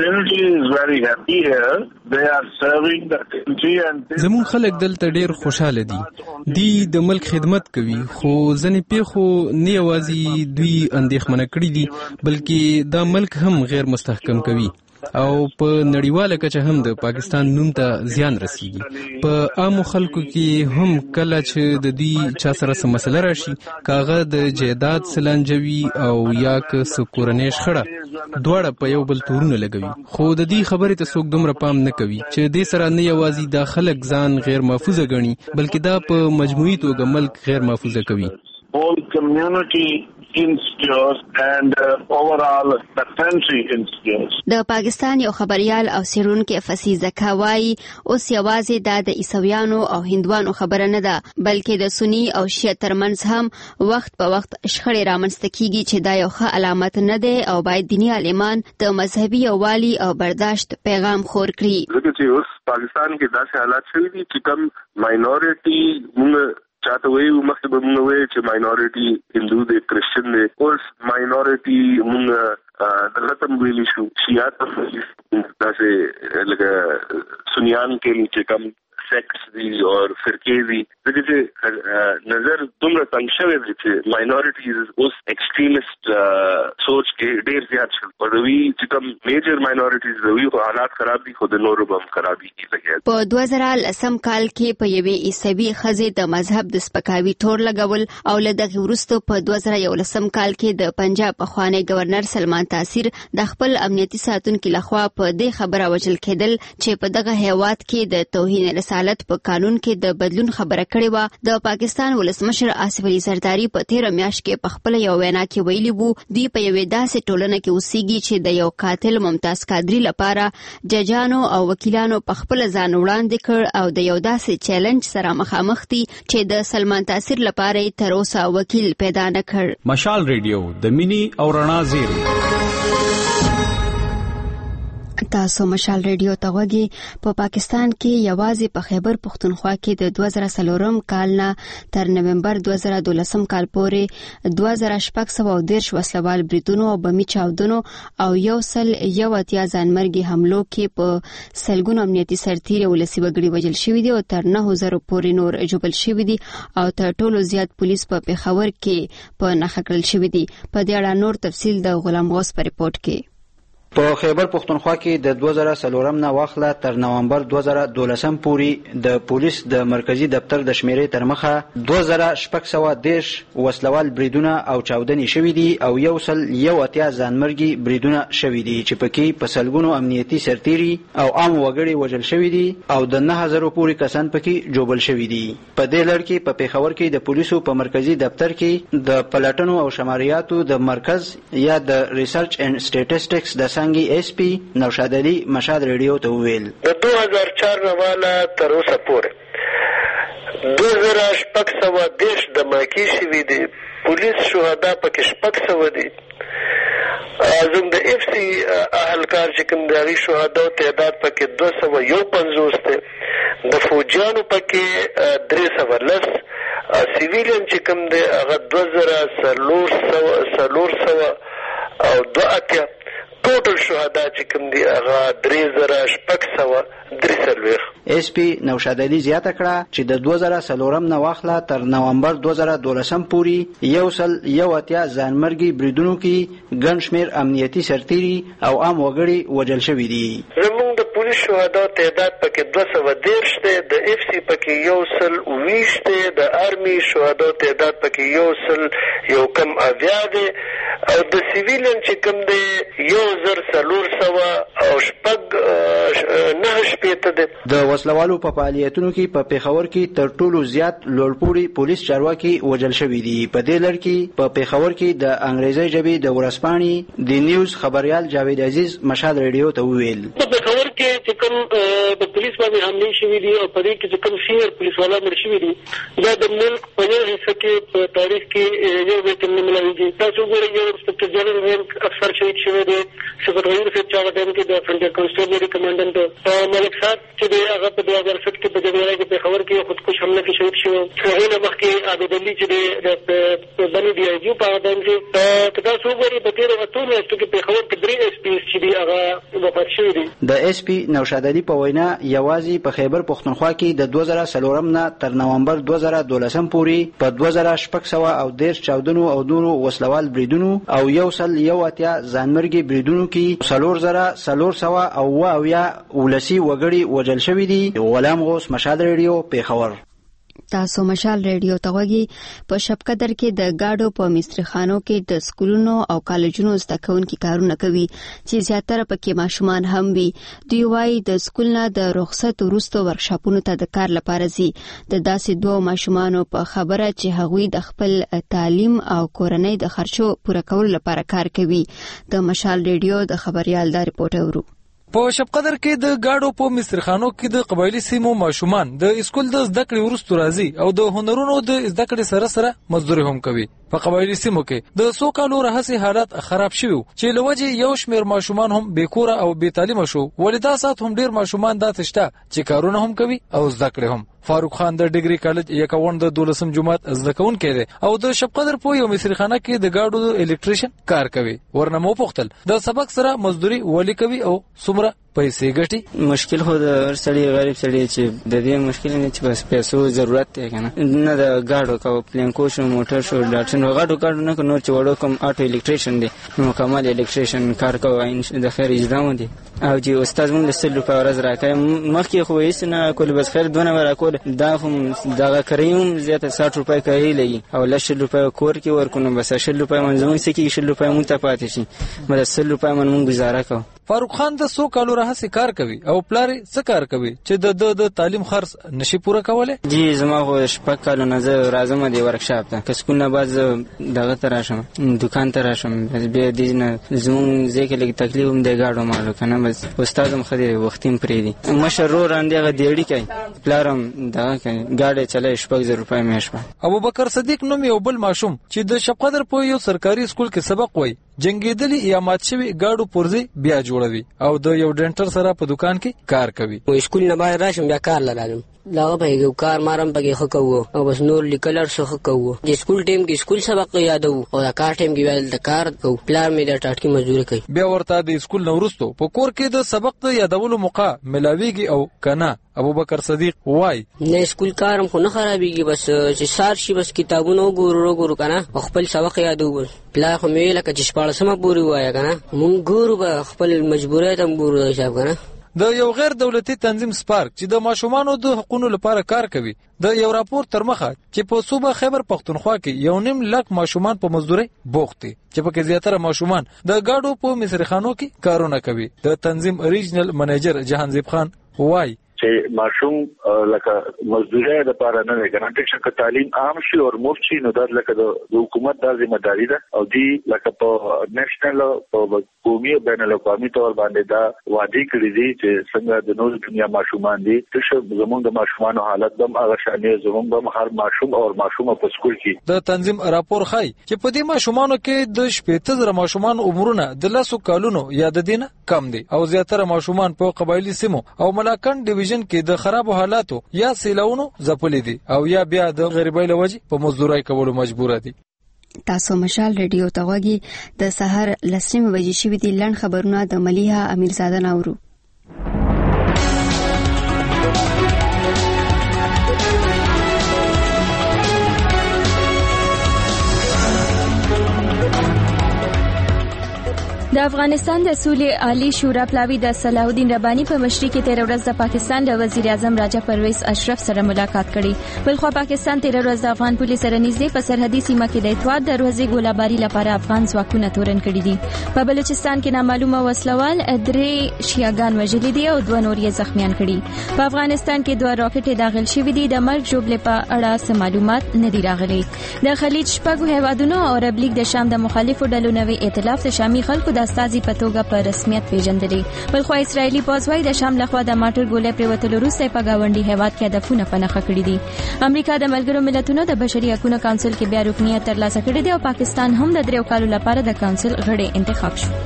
زمون خلک دلته ډیر خوشاله دي. دی د ملک خدمت کوي خو ځنې پیخو نه یوازې دوی اندېښمنه کړي دي بلکې دا ملک هم غیر مستحکم کوي او په نړیواله کچه هم د پاکستان نوم ته زیان رسیږي. په عامو خلکو کې هم کله چې د دوی چا سره څه مسله راشي کاغه د جیداد سلانجوي او یا که څه کورنۍ شخړه دواړه په یو بل تورونه لګوي خو د دې خبرې ته څوک دومره پام نه کوي چې دې سره نه یوازې دا خلک ځان غیر محفوظه ګڼي بلکې دا په مجموعي توګه ملک غیر محفوظه کوي. Whole community insecure and uh, overall the country insecure. د پاکستان یو خبريال او سیرونکو فصیح زکاوای اوس یوازې د عیسویانو او هندوانو خبره نه ده بلکې د سنی او شیعه ترمنځ هم وخت په وخت شخړې رامنځته کیږي چې دا یو ښه علامت نه دی او باید دینی عالمان د مذهبي یووالي او برداشت پیغام خور کړي. ځکه چې اوس پاکستان کې داسې حالات شوي دي چې کوم ماینورټي موږ چاته وایي مخکې به موږ وایي چې ماینورټي هندو دی کرسچن دی اوس ماینورټي موږ دغه هم ویلی شو شیعه ته داسې لکه سنیان کې چې کوم سیکس دی او فرقې دي ځکه چې نظر دومره تنګ شوی دی چې ماینورټیز اوس ایکسټریمست سوچ کې ډېر زیات شول او دوی چې کوم میجر ماینورټیز دوی خو حالات خراب دي خو د نورو به هم خرابي کیږي. په دوه زره لسم کال کې په یوې عیسوي ښځې د مذهب د سپکاوي تور لګول او له دغه وروسته په دوه زره یولسم کال کې د پنجاب پخوانی گورنر سلمان تاثیر د خپل امنیتي ساتونکو لخوا په دې خبره وژل کېدل چې په دغه هیواد کې د توهین رسالت په قانون کې د بدلون خبره کړې و. د پاکستان ولسمشر آصف علي زرداری په تیر میاشت کې په خپل یو وینا کې ویلي وو دوی په یوې داسې ټولنه کې اوسېږي چې د یو قاتل ممتاز قادری لپاره ججانو او وکیلانو په خپل ځان وړاندې کړ او د یو داسې چیلنج سره مخامخ دي چې د سلمان تاثیر لپاره تر اوسه وکیل پیدا نه کړ. مشال ریډیو د مینی او رڼا زیری تاسو مشال ریډیو ته غوږی. په پاکستان کې یوازې په خیبر پختونخوا کې د دوه زره څلورم کال نه تر نومبر دوه زره دولسم کال پورې دوه زره شپږ سوه دېرش وسلوال بریدونو او بمي چاودنو او یو سل یو اتیا ځانمرګي حملو کې په سلګونو امنیتي سرتیري ولسي وګړي وژل شوي دي او تر نهه زره پورې نور ژوبل شوي دي او تر ټولو زیات پولیس په پېښور کې په نښه کړل شوي دي. په دې اړه نور تفصیل د غلام غوث په ریپورت کې. په خیبر پښتونخوا کې د دوه زره څلورم نه واخله تر نومبر دوه زره دولسم پورې د پولیس د مرکزی دفتر د شمیرې تر مخه دوه زره شپږ سوه دېرش وسلوال بریدونه او چاودنې شوي دي او یو سل یو اتیا ځانمرګي بریدونه شوي دي چې پکې په سلګونو امنیتي سرتیري او عام وګړي وژل شوي دي او د نه هزارو پورې کسان پکې جوبل شوي دي. په دې لړ کې په پیښور کې د پولیسو په مرکزی دفتر کې د پلټنو او شماریاتو د مرکز یا د ریسرچ اینڈ سټیټسټکس د څنګه ایس پی نوشاد علي مشهد ریډیو ته وویل د دوه هزار چار نه والا تر اوسه پورې دوه زره شپږ سوه دېرش دماکي شوي دي. پولیس شهدا پکې شپږ سوه دي. زموږ د اف سی اهلکار چې کوم د هغې شهداو تعداد پکې دوه سوه یو پنځوس دی. د فوجیانو پکې درې سوه لس، سیویلین چې کوم دی هغه دوه زره څلور سوه څلور سوه او دوه اتیا. ټوټل شهدا چې کوم دي هغه درې زره شپږ سوه درې څلوېښت. ایس پی نوشاد علي زیاته کړه چې د دوه زره څلورم نه واخله تر نومبر دوه زره دولسم پورې یو سل یو اتیا ځانمرګي بریدونو کې ګڼ شمېر امنیتي سرتیري او عام وګړي وژل شوي دي. زموږ د پولیس شهداو تعداد پکې دوه سوه دېرش دی، د اف سی پکې یو سل اوویشت دی، د آرمي شهداو تعداد پکې یو سل یو کم اویا دی او د سیویلین چې کوم دی یو زر څلور سوه او شپږ نهه شپېته دی. د وسلوالو په فعالیتونو کې په پیښور کې تر ټولو زیات لوړپوړي پولیس چارواکي وژل شوي دي. په دې لړ کې په پیښور کې د انګریزي ژبې د ورځپاڼې د نیوز خبریال جاوید عزیز مشهد ریډیو ته وویل په پیښور کې چې کوم د پولیس باندې حملې شوي دي او په دې کې چې کوم سینیر پولیس والا مړ شوي دي دا د ملک په یو حصه کې په تاریخ کې یو ځای کې نه ملاویږي. تاسو وګورئ یو انسپکټر جنرال رینک افسر شهید شوی دی، سکرټري صاحب چې هغه ټایم کې د فرنټیر کانسټیبلري کمانډنټ ملک صاحب چې دی هغه په دوه زره شپږ کې په جنوري کې پیښور کې خودکش حمله کې شهید شو. هغې نه مخکې عابد علي چې دی د بني ډي آی جي په هغه ټایم کې که تاسو وګورئ په تېرو اتو میاشتو کې پیښور کې درې ایس پي چې دي هغه وفات شوي دي. د ایس پي نوشاد علي په وینا یوازې په خیبر پښتونخوا کې د دوه زره څلورم نه تر نومبر دوه زره دولسم پورې په دوه زره شپږ سوه او دېرش چاودنو او نورو وسلوال بریدونو او یو سل یو اتیا ځانمرګي بریدونو کې څلور زره څلور سوه او اوه اویا ولسي وګړي وژل شوي دي. غلام غوث مشهد ریډیو پیښور. تاسو مشال ریډیو ته غوږی. په شب قدر کې د گاډو په مسترخانو کې د سکولونو او کالجونو زده کوونکي کارونه کوي چې زیاتره پکې ماشومان هم وي. دوی وايي د سکول نه د رخصت وروسته ورکشاپونو ته د کار لپاره ځي. د داسې دوه ماشومانو په خبره چې هغوی د خپل تعلیم او کورنۍ د خرچو پوره کولو لپاره کار کوي. د مشال ریډیو د خبريال دا رپورټ اورو. په شب قدر کې د گاډو په مسترخانو کې د قبایلی سیمو ماشومان د اسکول د زده کړې وروسته راځي او د هنرونو د زده کړې سره سره مزدوري هم کوي. په قبایلی سیمو کې د څو کالو راهیسې حالات خراب شوي چې له وجې یو شمېر ماشومان هم بېکوره او بې تعلیمه شو. ولې دا ساعت هم ډېر ماشومان داسې شته چې کارونه هم کوي او زده کړې هم. فاروق خان د ډیګري کالج یکاون د دولسم جماعت زده کوونکی دی او د شب قدر په یو مسترخانه کې د گاډو د الکتریشن کار کوي. ورنه مو پوښتل د سبق سره مزدوري ولې کوي او څومره پیسې ګټي. مشکل خو د هر سړي غریب سړي چې د دې مشکل نه چې بس پیسو ضرورت دی کنه نه د گاډو کا پلینکو شو موټر شو لاټن غاډو کارو نه نور چې وړو کوم اټو الکتریشن دی نو مکمل الکتریشن کار کوي د خیر اجرام دي او چې استاد مونږ د سلو په ورځ راکای مخکې خو هیڅ نه کول بس خیر دونه ورکول دا هم دغه کریوم زیاته ساठ روپۍ کوي لګي او لس روپۍ کور کې ورکونه بس شل روپۍ منځون سکی شل روپۍ مونږ ته پاتې شي بل سل روپۍ مونږ گزاره کوو. فاروق خان د څو کالو راهیسې کار کوي او پلار څه کار کوي چې د د تعلیم خرڅ نشي پوره کولی. جی زما خو شپږ کالو نه زه راځم د ورکشاپ ته که سکول نه بعد زه دغه ته راشم دکان ته راشم بیا دې نه زموږ ځای کې لږ تکلیف هم دی ګاډو مالو که نه بس استاد هم ښه دی وخت هم پرېږدي. مشر ورور همدغه دیړي کوي پلار هم دغه کوي ګاډی چلوي شپږ زره روپۍ میاشت په. ابوبکر صدیق نوم یو بل ماشوم چې د شب قدر په یو سرکاري سکول کې سبق وایي جنگیدلی یا مات شوی گاډو پرزي بیا جوړوي او د یو ډنټر سره په دکان کې کار کوي. اسکول نه باید راشم بیا کار لرم لاغه به کار مارم پکې خو کوو او بس نور لیکلر څه خو کوو. د اسکول ټیم کې اسکول سبق یادو او د کار ټیم کې ول د کار کوو. پلان مې د ټاټکی مزدوري کوي. بیا ورته د اسکول نو ورستو په کور کې د سبق د یادولو موقع ملاويږي او کنه. ابوبکر صدیق وای نه اسکول کارم خو نه خرابېږي بس چې سار شي بس کتابونو ګورو ګورو کنه خپل سبق یادو. پلا خو مې لکه چې شپاړسمه پورې وایه کنه مونږ ګورو به خپل مجبوریت هم ګورو حساب کنه. د یو غیر دولتي تنظیم سپارک چې د ماشومانو د حقوقو لپاره کار کوي د یو راپور تر مخه چې په صوبه خیبر پختونخوا کې یو نیم لک ماشومان په مزدوري بوخت دي چې په کې زیاتره ماشومان د گاډو په مصرخانو کې کارونه کوي. د تنظیم ریجنل منیجر جهانزیب خان وایي چې ماشوم لکه مزدوري د لپاره نه دی کنه چې تعلیم عام شي او مفت شي نو دا لکه د حکومت د ذمہ داری ده او دی لکه په نېشنل او قومي او بین الاقوامي تور باندې دا وادي کړی دي چې څنګه د نور دنیا ماشومان دي چې زموږ د ماشومانو حالت هم هغه شانې زموږ هم هر ماشوم او ماشومه په سکول کې. د تنظیم راپور ښيي چې په دې ماشومانو کې د شپږ زره ماشومان عمرونه د لاسو کالونو یا د دینه کم دي او زیاتره ماشومان په قبایلی سیمو او ملاکنډ ډیویژن کې د خراب حالاتو یا سیلاونو ځپلې دي او یا بیا د غریبۍ لوجې په مزدوري کولو مجبور دي. تاسو مشال ریډیو ته غوږی د سحر لسمه بجې شوې دي. لړن خبرونه د ملیحه امیرزاده ناورو. د افغانستان د سولې عالی شورا پلاوی د صلاح الدین ربانی په مشرۍ کې تیر ورځ د پاکستان د وزیر اعظم راجا پرویز اشرف سره ملاقات کړي. بلخو پاکستان تیر ورځ د افغان پولیس سره نږدې په سرحدي سیمه کې د اتواد دروازې ګولاباری لپاره افغان ځواکونه تورن کړي دي. په بلوچستان کې نامعلومه وسلوال درې شیعاګان وژلي دي او دوه نور یې زخمیان کړي. په افغانستان کې دوه راکټ داخل شوي دي. د مرګ جوړې په اړه څه معلومات نه دي راغلي. د خلیج شپږو هیوادونو او عرب لیگ د شام د مخالفو ډلو نوې ائتلاف د شامي خلکو د استازي په توګه په رسمیت پیژندلې. بلخو اسرایلی پوځوي د شام لخوا د ماټر ګولې پریوتلو وروسته په گاونډي هیواد کې هدفونه په نښه کړي دي. امریکا د ملګرو ملتونو د بشري حقوقو کونسل کې بیا رکنیت ترلاسه کړې ده او پاکستان هم د دریو کالو لپاره د کونسل غړی انتخاب شو.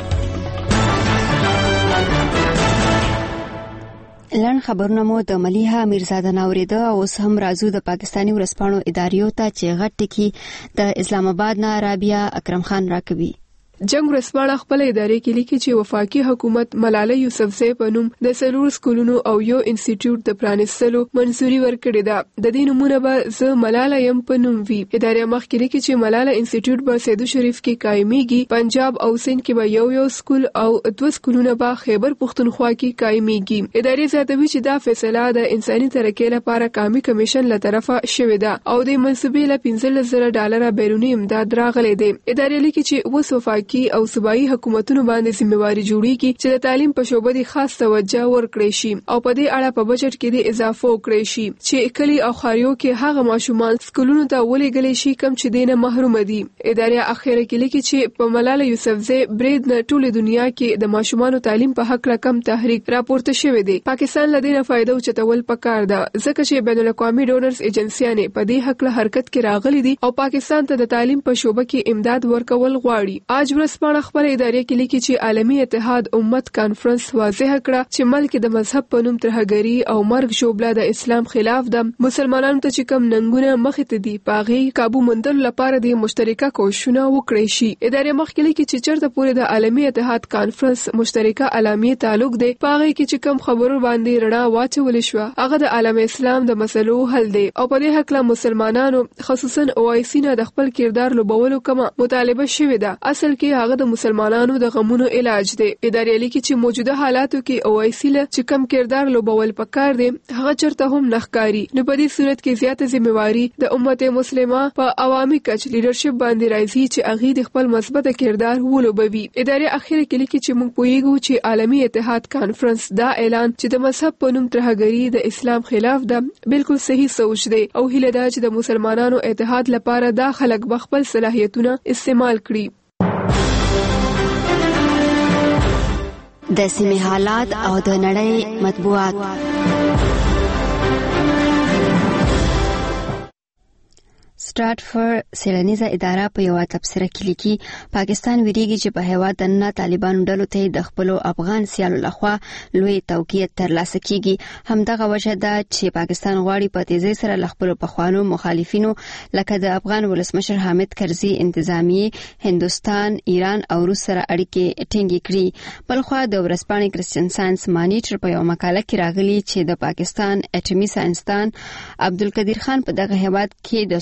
لړن خبرونه مو د ملیحه امیرزاده ناوریده او اوس هم راځو د پاکستاني ورسپانو اداریو ته چې غټ ټکی د اسلام آباد نه رابعه اکرم خان راکوي. جنگ ورسپانه خپل ادارې کې لیکي چې وفاقي حکومت ملاله یوسفزۍ په نوم د سلور سکولونو او یو انسټیټیوټ د پرانیستلو منځوري ورکړې ده. د دې نمونه به زه ملاله یم په نوم وي. ادارې مخکې لیکي چې ملاله انسټیټیوټ به سیدو شریف کې قائميږي. پنجاب او سند کې به یو یو سکول او دوه سکولونه به خیبر پختونخوا کې قائميږي. ادارې زیاتوي چې دا فیصله د انساني ترقۍ لپاره قومي کمیشن له طرفه شوې ده او د منصوبې له پنځلس زره ډالر بیرونی امداد راغلی دی. ادارې لیکي چې اوس وفاقي او صوبایي حکومتونو باندې ذمہواری جوړیږي چې د تعلیم په شوبه دي خاص توجه ورکړي شي او په دې اړه په بجټ کې د اضافه وکړي شي چې کلی او خاریو کې هغه ماشومان سکولونو ته ولېږل شي کم چې دینه محروم دي. ادارې اخیره کې لیکي چې په ملاله یوسفزۍ برید نه ټوله دنیا کې د ماشومانو تعلیم په حق رقم تحریک راپورته شوی دی. پاکستان له دې نه فائدہ اوچتول پکار ده ځکه چې بین الاقوامي ډونرز ایجنسیانې په دې حق له حرکت کې راغلي دي او پاکستان ته د تعلیم په شوبه کې امداد ورکول غواړي. اج ورسپانه خپل ادارې کې لیکي چې عالمي اتحاد امت کانفرنس واضح کړه چې ملک د مذهب په نوم ترهګری او مرګ شوبله د اسلام خلاف ده. مسلمانانو ته چې کم ننګونه مخې ته دي پاغي قابو مندل لپاره د مشترکه کوششونه وکړي شي. ادارې مخکې لیکي چې چرته پورې د عالمي اتحاد کانفرنس مشترکه اعلامیه تعلق دی پاغي کې چې کم خبرو باندې رڼا واچول شو هغه د عالم اسلام د مسلو حل دی او په دې حق له مسلمانانو خصوصا اوایسینه د خپل کردار لوبولو کومه مطالبه شوې ده. اصل کې هغه د مسلمانانو د غمونو علاج دی. ادارې لیکي چې موجوده حالاتو کې اوایسی له چې کم کردار لوبول پکار دی هغه چرته هم نخکاری. نو په دې صورت کې زیاته ذمہواری د امت مسلمه په عوامي کچ لیډرشپ باندې راځي چې هغه د خپل مثبت کردار ولوبوي. ادارې اخیره کې لیکي چې موږ پوهیږو چې عالمي اتحاد کانفرنس دا اعلان چې د مذهب په نوم ترهګری د اسلام خلاف ده بالکل صحیح سوچ دی او هیله ده چې د مسلمانانو اتحاد لپاره دا خلک به خپل صلاحیتونه استعمال کړي. د سیمې حالات او د نړۍ مطبوعات. سټارټفورد سیلانیزه اداره په یو تبصره کې لیکي پاکستان ویریږي چې په هیواد دننه طالبانو ډلو ته د خپل افغان سیالو لخوا لوی توقیع ترلاسه کیږي. همدغه وجه ده چې پاکستان غواړي په تیزی سره ل خپل پخوانو مخالفینو لکه د افغان ولسمشر حامد کرزي انتظامیه هندستان، ایران او روس سره اړیکې ټینګې کړي. بلخو د ورسپانې کرسچن ساينس مانیټر په یو مقاله کې راغلي چې د پاکستان اټومي ساينسدان عبدالقدیر خان په دغه هیواد کې د سلو ورځو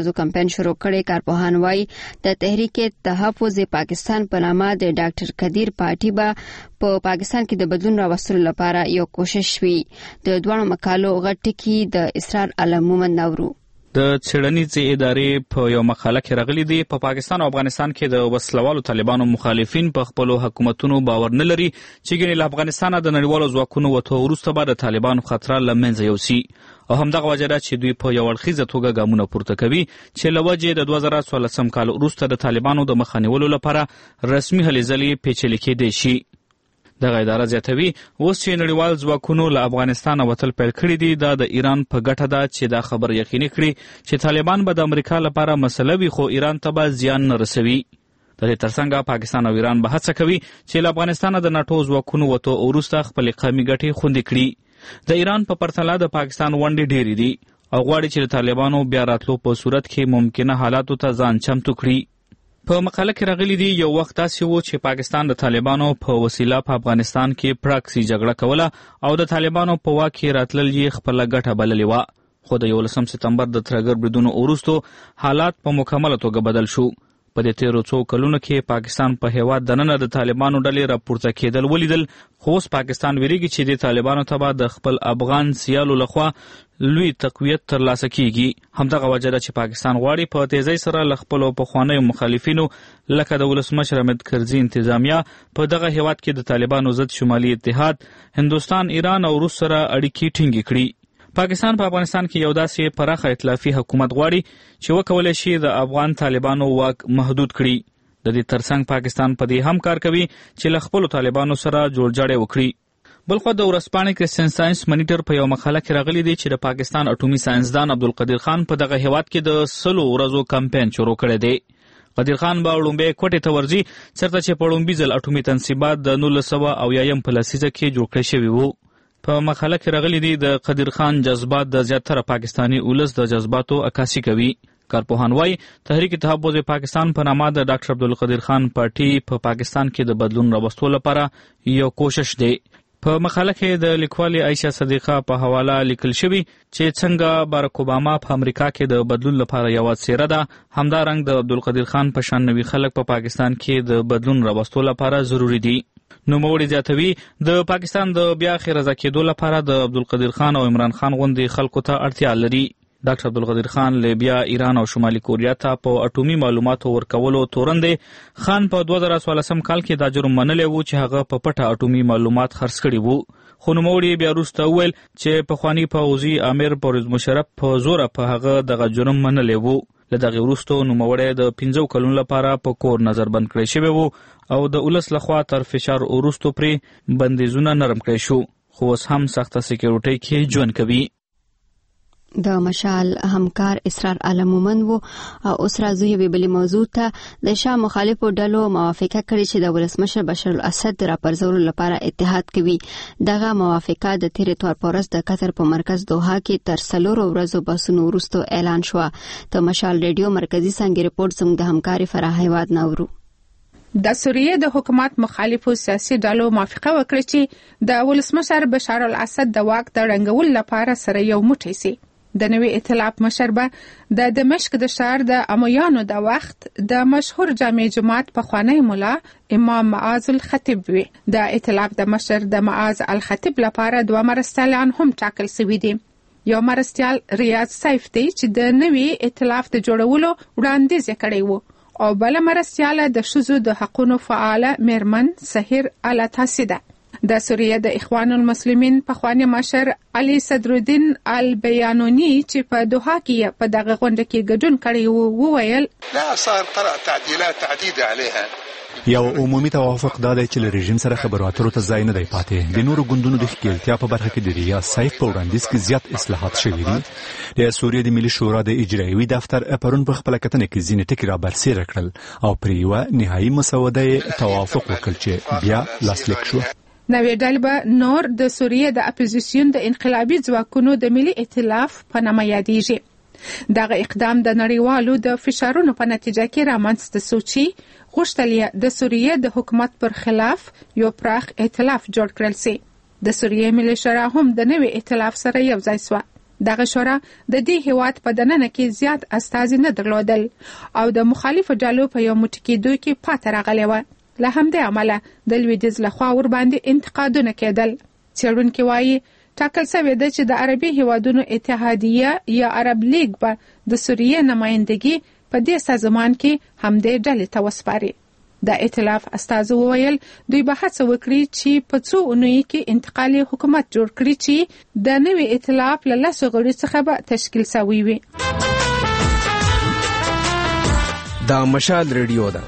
ورځو کمپاین شروع کړي. کارپوهان وايي د تحریک تحفظ پاکستان په نامه د ډاکټر قدیر پارټي به په پاکستان کې د بدلون راوستلو لپاره یو کوشش وي. د دوه مقالو غټ ټکی د اسرار عالم مومن نورو د څېړنیزې ادارې په یو مقاله کې راغلي دي په پاکستان او افغانستان کې د وسلوالو طالبانو مخالفین په خپلو حکومتونو باور نه لري چې ګنې له افغانستانه د نړیوالو ځواکونو وتو وروسته به د طالبانو خطر له منځه یوسي او همدغه وجه ده چې دوی په یو اړخیزه توګه ګامونه پورته کوي چې له وجې د دوه زره څوارلسم کال وروسته د طالبانو د مخه نیولو لپاره رسمي هلې ځلې پیچلې کېدای شي. دغه اداره زیاتوي اوس چې نړیوال ځواکونو له افغانستانه وتل پیل کړي دي دا د ایران په ګټه ده چې دا خبر یقیني کړي چې طالبان به د امریکا لپاره مسله وي خو ایران ته به زیان نه رسوي. د دې ترڅنګ پاکستان او ایران به هڅه کوي چې له افغانستانه د ناټو ځواکونو وتو وروسته خپلې قومي ګټې خوندي کړي. د ایران په پرتله د پاکستان ونډې ډېرې دي او غواړي چې د طالبانو بیا راتلو په صورت کې ممکنه حالاتو ته ځان چمتو کړي. په مقاله کې راغلي دي یو وخت داسې و چې پاکستان د طالبانو په وسیله په افغانستان کې پراکسي جګړه کوله او د طالبانو په واک کې راتلل یې خپله ګټه بللې وه. خو د یولسم سپتمبر د ترهګر بریدونو وروستو حالات په مکمله توګه بدل شو. په دې تیرو څو کلونو کې پاکستان په هیواد دننه د طالبانو ډلې راپورته کېدل ولیدل خو اوس پاکستان ویریږي چې د طالبانو ته به د خپل افغان سیالو لخوا لوی تقویت ترلاسه کیږي. همدغه وجه ده چې پاکستان غواړي په تیزۍ سره له خپلو پخوانیو مخالفینو لکه د ولسمشر حامد کرزي انتظامیه په دغه هیواد کې د طالبانو ضد شمالي اتحاد هندوستان ایران او روس سره اړیکې ټینګې کړي. پاکستان په افغانستان کې یو داسې پراخه ائتلافي حکومت غواړي چې وکولی شي د افغان طالبانو واک محدود کړي. د دې ترڅنګ پاکستان په دې هم کار کوي چې له خپلو طالبانو سره جوړجاړی وکړي. بلخوا د ورځپاڼې کرسچن ساینس منیټر په یو مقاله کې راغلي دي چې د پاکستان اټومي ساینسدان عبدالقدیر خان په دغه هیواد کې د سلو ورځو کمپاین شروع کړی دی. قدیر خان به لومبۍ کوټې ته ورځي چېرته چې په لومبي ځل اټومي تنصیبات د نولس سوه اویایم په لسیزه کې جوړ کړی شوي وو. په مقاله کې راغلي دي د قدیر خان جذبات د زیاتره پاکستانی ولس د جذباتو عکاسي کوي. کارپوهان وايي تحریک تحفظ پاکستان په نامه د ډاکټر عبدالقدیر خان پارټي په پاکستان کې د بدلون راوستلو لپاره یو کوشش دی. په مقاله کې د لیکوالې عایشه صدیقه په حواله لیکل شوي چې څنګه باراک اوباما په امریکا کې د بدلون لپاره یوه څیره ده همدارنګ د عبدالقدیر خان په شان نوي خلک په پاکستان کې د بدلون راوستلو لپاره ضروري دي. نوموړي زیاتوي د پاکستان د بیا خیرزه کېدو لپاره د عبدالقدیر خان او عمران خان غوندې خلکو ته اړتیا لري. ډاکټر عبدالقدیر خان لیبیا ایران او شمالي کوریا ته په اټومي معلوماتو ورکولو تورندې خان په دوه زره څوارلسم کال کې دا جرم منلی و چې هغه په پټه اټومي معلومات خرڅ کړي وو. خو نوموړي بیا وروسته وویل چې پخواني پوځي امیر پرویز مشرف په زوره په هغه دغه جرم منلی وو. له دغې وروسته نوموړی د پنځو کلونو لپاره په کور نظر بند کړی شوی وو او د ولس لخوا تر فشار وروسته پرې بندیزونه نرم کړی شو خو اوس هم سخته سکیورټۍ کې ژوند کوي. د مشال همکار اسرار عالم مومن وو او اوس راځو یوې بلې موضوع ته. د شاه مخالفو ډلو موافقه کړې چې د ولسمشر بشر الاسد د راپرځولو لپاره اتحاد کوي. دغه موافقه د تیر اتوار په ورځ د قطر په مرکز دوحه کې تر څلورو ورځو بحثونو وروسته اعلان شوه. د مشال ریډیو مرکزی څنګه رپورټ زموږ د همکاري فرح هیواد نورو. د سوریې د حکومت مخالفو سیاسي ډلو موافقه وکړه چې د ولسمشر بشار الاسد د واک د رنګولو لپاره سره یو موټی سي. د نوي ائتلاف مشر به د دمشق د ښار د امویانو د وخت د مشهور جامع جماعت پخوانی مولا امام معاذ الخطیب وي. د ائتلاف د مشر د معاذ الخطیب لپاره دوه مرستیالان هم ټاکل شوي دي. یو مرستیال ریاض سیف دی چې د نوي ائتلاف د جوړولو وړاندیز یې کړی و او بل مرستیاله د ښځو د حقونو فعاله میرمن سحیر الاتاسی ده. د سوریه د اخوان المسلمین پخوانی مشر علي صدرالدین البیانونی چې په دوحه کې په دغه غونډه کې ګډون کړی وو وویل لا صار طرأ تعديلات عديدة عليها. یو عمومي توافق دا دی چې له رژیم سره خبرو اترو ته ځای نه دی پاتې. د نورو ګوندونو د ښکېلتیا په برخه کې د ریاض سیف په وړاندیز کې زیات اصلاحات شوي دي. د سوریې د ملي شورا د اجرایوي دفتر پرون په خپله کتنه کې ځینې ټکي را برسېره کړل او پر یوه نهایي مسوده یې توافق وکړ چې بیا لاسلیک شو. نوې ډلې به نور د سوریې د اپوزیسیون د انقلابي ځواکونو د ملي ائتلاف په نامه یادېږي. دغه اقدام د نړیوالو د فشارونو په نتیجه کې رامنځته شو چې غوښتل یې د سوریې د حکومت پر خلاف یو پراخ ائتلاف جوړ کړل شي. د سوریې ملي شورا هم د نوي ائتلاف سره یو ځای شوه. دغه شورا د دې هیواد په دننه کې زیات استازي نه درلودل او د مخالفو ډلو په یو موټی کېدو کې پاتې راغلې وه. له همدې امله د لویدیځ لخوا ورباندې انتقادونه کېدل. څېړونکي وایي ټاکل شوې ده چې د عربي هیوادونو اتحادیه یا عرب لیگ به د سوریې نمایندګي په دې سازمان کې همدې ډلې ته وسپاري. د ائتلاف استازو وویل دوی به هڅه وکړي چې په څو اونیو کې انتقالي حکومت جوړ کړي چې د نوي ائتلاف له لسو غړو څخه به تشکیل شوی وي. دا مشال ریډیو ده.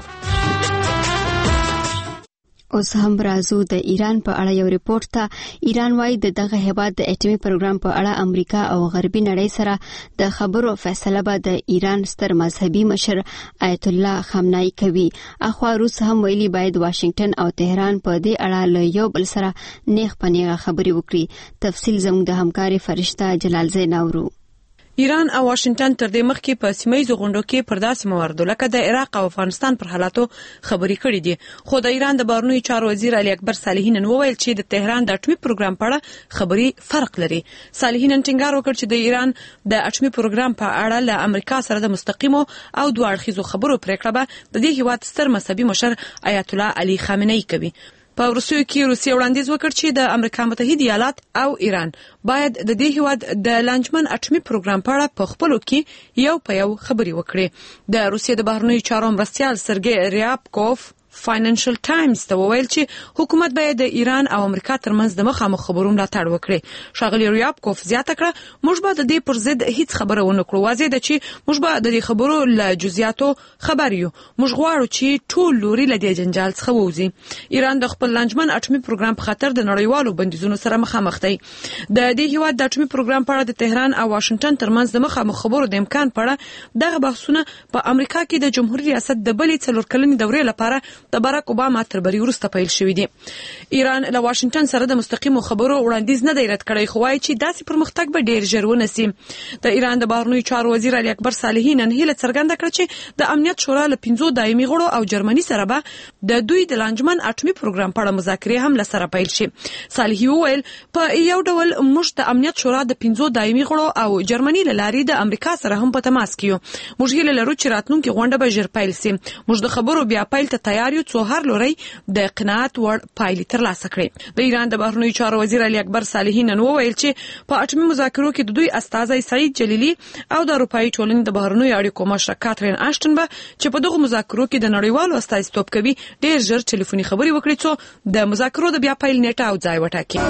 اوس هم راځو د ایران په اړه یو ریپورت ته. ایران وايي د دغه هیواد د اټومي پروګرام په اړه امریکا او غربي نړۍ سره د خبرو فیصله به د ایران ستر مذهبي مشر آیت الله خامنه‌ای کوي. اخوا روس هم ویلي باید واشنگټن او تهران په دې اړه له یو بل سره نیغ په نیغه خبرې وکړي. تفصیل زموږ د همکاري فرشته جلال زین اورو. ایران او واشنگټن تر دې مخکې په سیمه‌ییزو غونډو کې پر داسې مواردو لکه د عراق او افغانستان پر حالاتو خبرې کړې دي. خو د ایران د بهرنیو چارو وزیر علي اکبر صالحي نن وویل چې د تهران د اټومي پروګرام په اړه خبرې فرق لري. صالحي نن ټینګار وکړ چې د ایران د اټومي پروګرام په اړه له امریکا سره د مستقیمو او دوه اړخیزو خبرو پریکړه به د دې هیواد ستر مذهبي مشر آیت الله علي خامنه‌ای کوي. په روسیې کې روسیه وړاندیز وکړ چې د امریکا متحده ایالات او ایران باید د دې هیواد د لانجمن اټومي پروګرام په اړه په خپلو کې یو په یو خبرې وکړي. د روسیې د بهرنیو چارو مرستیال سرګی ریابکوف فاینانشل ټایمز ته وویل چې حکومت باید د ایران او امریکا ترمنځ د مخامخ خبرو ملاتړ وکړي. ښاغلي ریابکوف زیاته کړه موږ به د دې پر ضد هیڅ خبره ونه کړو. واضح ده چې موږ به د دې خبرو له جزئیاتو خبر یو. موږ غواړو چې ټول لوري له دې جنجال څخه ووځي. ایران د خپل لانجمن اټومي پروګرام په خاطر د نړیوالو بندیزونو سره مخامخ دی. د دې هیواد د اټومي پروګرام په اړه د تهران او واشنگټن ترمنځ د مخامخ خبرو د امکان په اړه دغه بحثونه په امریکا کې د جمهوریت ریاست د بلې څلور کلنې دورې لپاره د باراک اوباما تر بری وروسته پیل شوې دي. ایران له واشنگټن سره د مستقیمو خبرو وړاندیز نه دی رد کړی خو وایي چې داسې پرمختګ به ډیر ژر ونسي. د ایران د بهرنیو چارو وزیر علي اکبر صالحي نن هیله څرګنده کړه چې د امنیت شورا له پنځو دایمي غړو او جرمني سره به د دوی د لانجمن اټومي پروګرام په اړه مذاکرې هم لسره پیل شي. صالحي وویل په یو ډول موږ د امنیت شورا د پنځو دایمي غړو او جرمني له لارې د امریکا سره هم په تماس کې یو. موږ هیله لرو چې راتلونکي غونډه به ژر پیل شي. موږ د خبرو بیا پیل ته تیار یو څو هر لوري د قناعت وړ پایلې ترلاسه کړي. د ایران د بهرنیو چارو وزیر علي اکبر صالحي نن وویل چې په اټومي مذاکرو کې د دوی استازی سعید جلیلی او د اروپایي ټولنې د بهرنیو اړیکو مشره کاترین آشټن به چې په دغه مذاکرو کې د نړیوالو استازیتوب کوي ډیر ژر ټلیفوني خبرې وکړي څو د مذاکرو د بیا پیل نیټه او ځای وټاکي.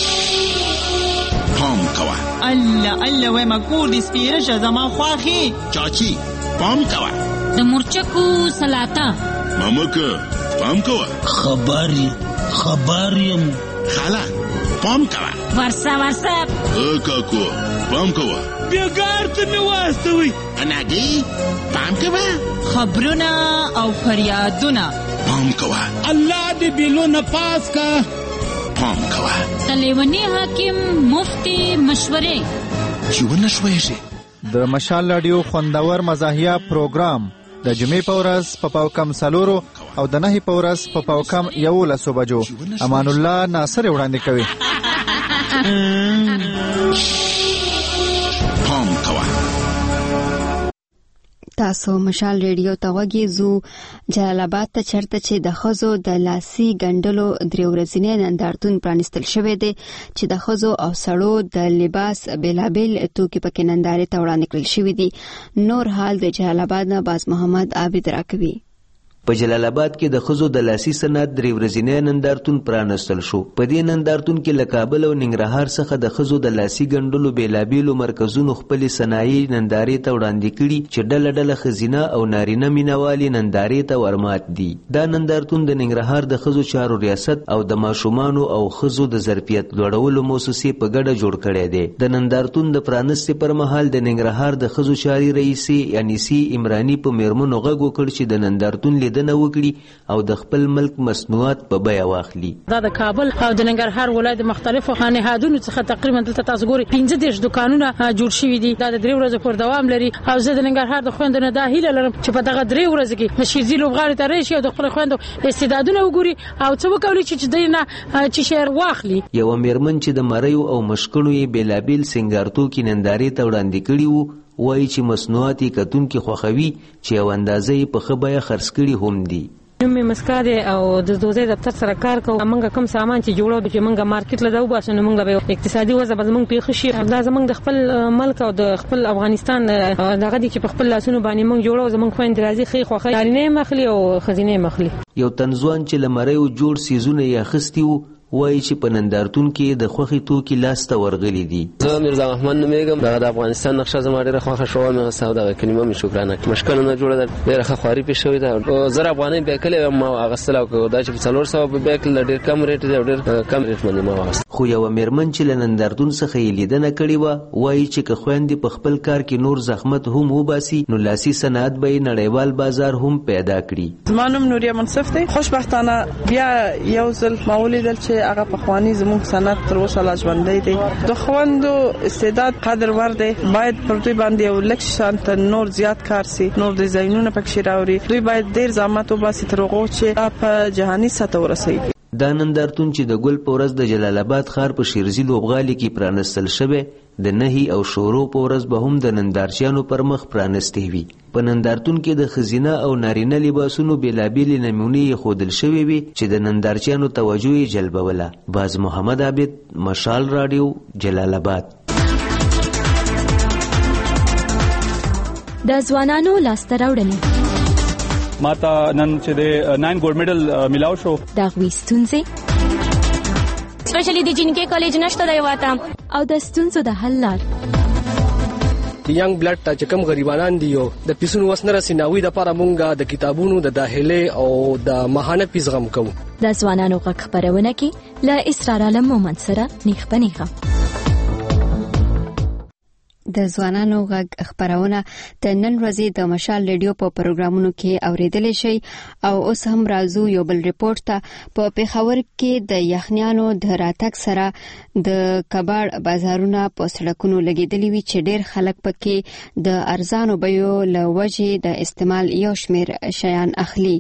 پام کوه الله الله وای ما کور دې سپیره شه زما خواخي چاچی پام کوه د مرچکو سلاطه مامکه پام کوه خبر خبر یم خاله پام کوه ورسا ورسا ا کاکو پام کوه بیګار ته مې واستوي اناګي پام کوه خبرونه او فریادونه پام کوه الله دې بیلونه پاس کا پام کوه تلیونی حاکم مفتی مشورې چې ونشوي شي. د مشال رادیو خوندور مزاحیه پروګرام د جمعې په ورځ په پاوکم سلورو او د نهي په ورځ په پاوکم یولسو بجو امان الله ناصر وړاندې کوي. پام کوه تاسو مشال ریډیو ته وګورئ. جلال آباد ته چرته چې د خزو د لاسي ګندلو درې ورځې نندارتون پرانستل شوی دی چې د خزو او سړو د لباس بیلابل توکي پکې نندارې ته وړاندې کړل شوی دی. نور حال د جلال آباد نه باز محمد عابد راکوي. په جلال آباد کې د خزو د لاسي صنعت درې ورځې نندارتون پرانستل شو. په دې نندارتون کې له کابل او ننګرهار څخه د خزو د لاسي ګنډلو بیلابیلو مرکزونو خپل صنایع نندارې ته وړاندې کړي چې ډله ډله ښځینه او نارینه مینوالي نندارې ته ورمات دي. دا نندارتون د ننګرهار د خزو چارو ریاست او د ماشومانو او خزو د ظرفیت لوړولو موسسې په ګډه جوړ کړی دی. د نندارتون د پرانستې پر مهال د ننګرهار د خزو چاري رئیسې انیسي عمراني په میرمنو غږ وکړ چې د نندارتون لیدنه وکړي او د خپل ملک مصنوعات په بیه واخلي. دا د کابل او د ننګرهار ولایت مختلفو نهادونو څخه تقریبا دلته تاسو ګورئ پنځه دېرش دکانونه جوړ شوي دي. دا د درې ورځو پر دوام لري او زه د ننګرهار د خویندو نه دا هیله لرم چې په دغه درې ورځو کې د شیرزي لوبغاړي ته راشي او د خپل خویندو استعدادونه وګوري او څه وکولي چې دوی نه چې شعر واخلي. یوه میرمن چې د مریو او مشکڼو یې بېلابېل سینګارتوکي نندارې ته وړاندې کړي وو وایي چې مصنوعات یې کتونکي خوښوي چې یو اندازه یې په ښه بیه خرڅ کړي هم دي. نوم مې مسکا دی او د دوزۍ دفتر سره کار کوم. موږ کوم سامان چې جوړو چې موږ مارکیټ له دا وباسو نو موږ به اقتصادي وضع به زموږ پیښ شي. دا زموږ د خپل ملک او د خپل افغانستان دغه دي چې په خپل لاسونو باندې موږ جوړو. زموږ خویندې راځي ښې خوښۍ نارینه مخلي او ښځینه مخلي. یو تنځوان چې له مریو جوړ سیزونه یې اخیستي وو وایي چې په نندارتون کې د خوښې توکي لاسته ورغلي دي. زه میرزا محمد نومېږم. دغه د افغانستان نقشه زما ډېره خوښه شوه. مې غوښته دغه کلمه مې شکرانه کړه. مشکله نه جوړه ده ډېره ښه خواري پرې شوې ده. زر افغانۍ بیه کړې وم ما اخیستله او دا چې په څلور سوه به بیه کړله ډېر کم ریټ دی او ډېر کم ریټ باندې ما واخیست. خو یوه میرمن چې له نندارتون څخه یې لیدنه کړې وه وایي چې که خویندې په خپل کار کې نور زحمت هم وباسي نو لاسي صنعت به یې نړیوال بازار هم پیدا کړي. زما نوم نوریا منصف دی. خوشبختانه بیا یو ځل ما ولیدل چې هغه پخواني زموږ صنعت تر اوسه لا ژوندی دی. د خویندو استعداد قدر ور دی. باید پر دوی باندې یو لږ شان ته نور زیات کار سي. نور ډیزاینونه پکې راوړي. دوی باید ډېر زحمت وباسي تر هغو چې په جهاني سطح ورسوي. دا نندارتون چې د ګل په ورځ د جلال آباد ښار په شیرزي لوبغالي کې پرانستل شوی د نهي او شورو په ورځ به هم د نندارچیانو پر مخ پرانستی وي. په نندارتون کې د ښځینه او نارینه لباسونو بېلابېلې نمونې ایښودل شوې وي چې د نندارچیانو توجه یې جلبوله. باز محمد عابد، مشال راډیو، جلال آباد. د ځوانانو لاسته راوړنې ماته نن چې د ناین ګولډ میډل میلاو شو. د هغوی ستونزې سپیشلی د جنکۍ کالج نشته دی واته او د ستونزو د حل لار. د ینګ بلډ ته چې کوم غریبانان دي یو د پیسونو وس نه رسي ناوی دپاره مونږ د کتابونو د داخلې او د ماهانه فیس غم کوو. د ځوانانو غږ خپرونه کې له اسرار عالم مومند سره نیغ په نیغه. د ځوانانو غږ خپرونه د نن ورځې د مشال ریډیو په پروګرامونو کې اوریدلی شي او اوس هم راځو یو بل ریپورت ته. په پیښور کې د یخنیانو د راتګ سره د کباړ بازارونه په سړکونو لګېدلي وي چې ډېر خلک پکې د ارزانو بیو له وجې د استعمال یو شمېر شیان اخلي.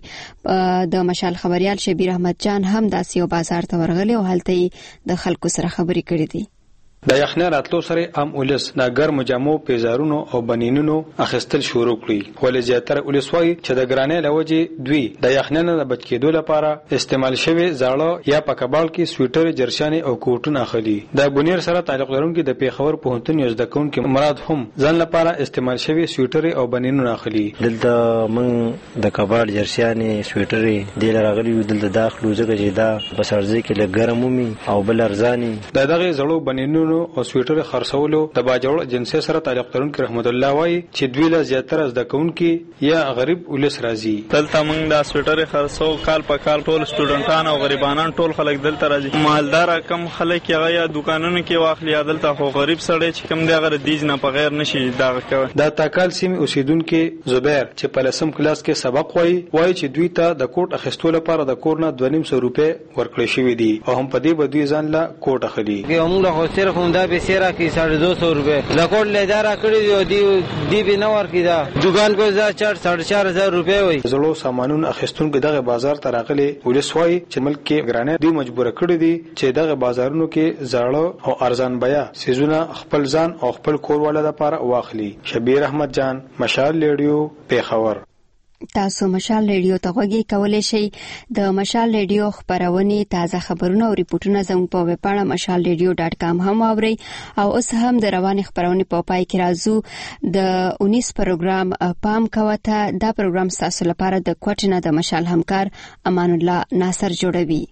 د مشال خبریال شبیر احمد جان هم داسې یو بازار ته ورغلی او هلته یې د خلکو سره خبرې کړې دي. د یخنۍ راتلو سره عام ولس د ګرمو جامو پیزارونو او بنینونو اخیستل شروع کړي. ولې زیاتره ولس وایي چې د ګرانۍ له وجې دوی د یخنۍ نه د بچ کېدو لپاره استعمال شوي زاړه یا په کباړ کې سویټر، جرشانې او کوټونه اخلي. د بونیر سره تعلق لرونکي د پیښور پوهنتون یو زده کوونکي مراد هم ځان لپاره استعمال شوي سویټر او بنینونه اخلي. دلته موږ د کباړ، جرشانې، سویټرې دې راغلي یو دلته داخلو ځکه چې دا په سړځي کې لږ ګرم ومي او بل ارزاني. د دغه زړو بنینونو او سویټر خرڅولو د باجوړ جنسي سره تعلق لرونکي رحمت الله وایي چې دوی له زیاتره زده کوونکي یا غریب ولس راځي. دلته موږ د سویټر خرڅو کال په کال ټول سټوډنټان او غریبانان ټول خلک دلته راځي. مالدار کم خلک هغه یا دکانونو کې واخلي. دلته خو غریب سړی چې کم دی هغه دیج نه په غیر نشي دغه کوي. د تاکال سیمې اوسیدونکي زبیر چې په لسم کلاس کې سبق وایي وایي چې دوی ته د کوټ اخیستو لپاره د کور نه دوه نیم سوه روپۍ ورکړل شوي دي او هم په دې به دوی ځان له کوټ اخلي. موږ له خو صرف همدا پیسې راکړي ساڑھے دو سو روپے د کوټ لیدا راکړي دي او دی دی به نه ورکړي. دا دکان کو زه چار ساڑھے چار هزار روپے وي. زړو سامانونو اخیستونکو دغه بازار ته راغلي ولس وایي چې ملک کې ګرانۍ دوی مجبور کړي دي چې دغه بازارونو کې زاړه او ارزان بیا سيزونه خپل ځان او خپل کور والا لپاره واخلي. شبیر احمد جان، مشال ریډیو، پیښور. تاسو مشال ریډیو ته غوږی کولی شئ. د مشال ریډیو خبرونه تازه خبرونه او ریپورتونه زموږ په ویب پاڼه مشال ریډیو ډاټ کام هم اورئ او اوس هم د روانې خبرونه په پای کې راځو. د اونیس پروګرام پام کوته دا پروګرام تاسو لپاره د کوټنه د مشال همکار امان الله ناصر جوړوي.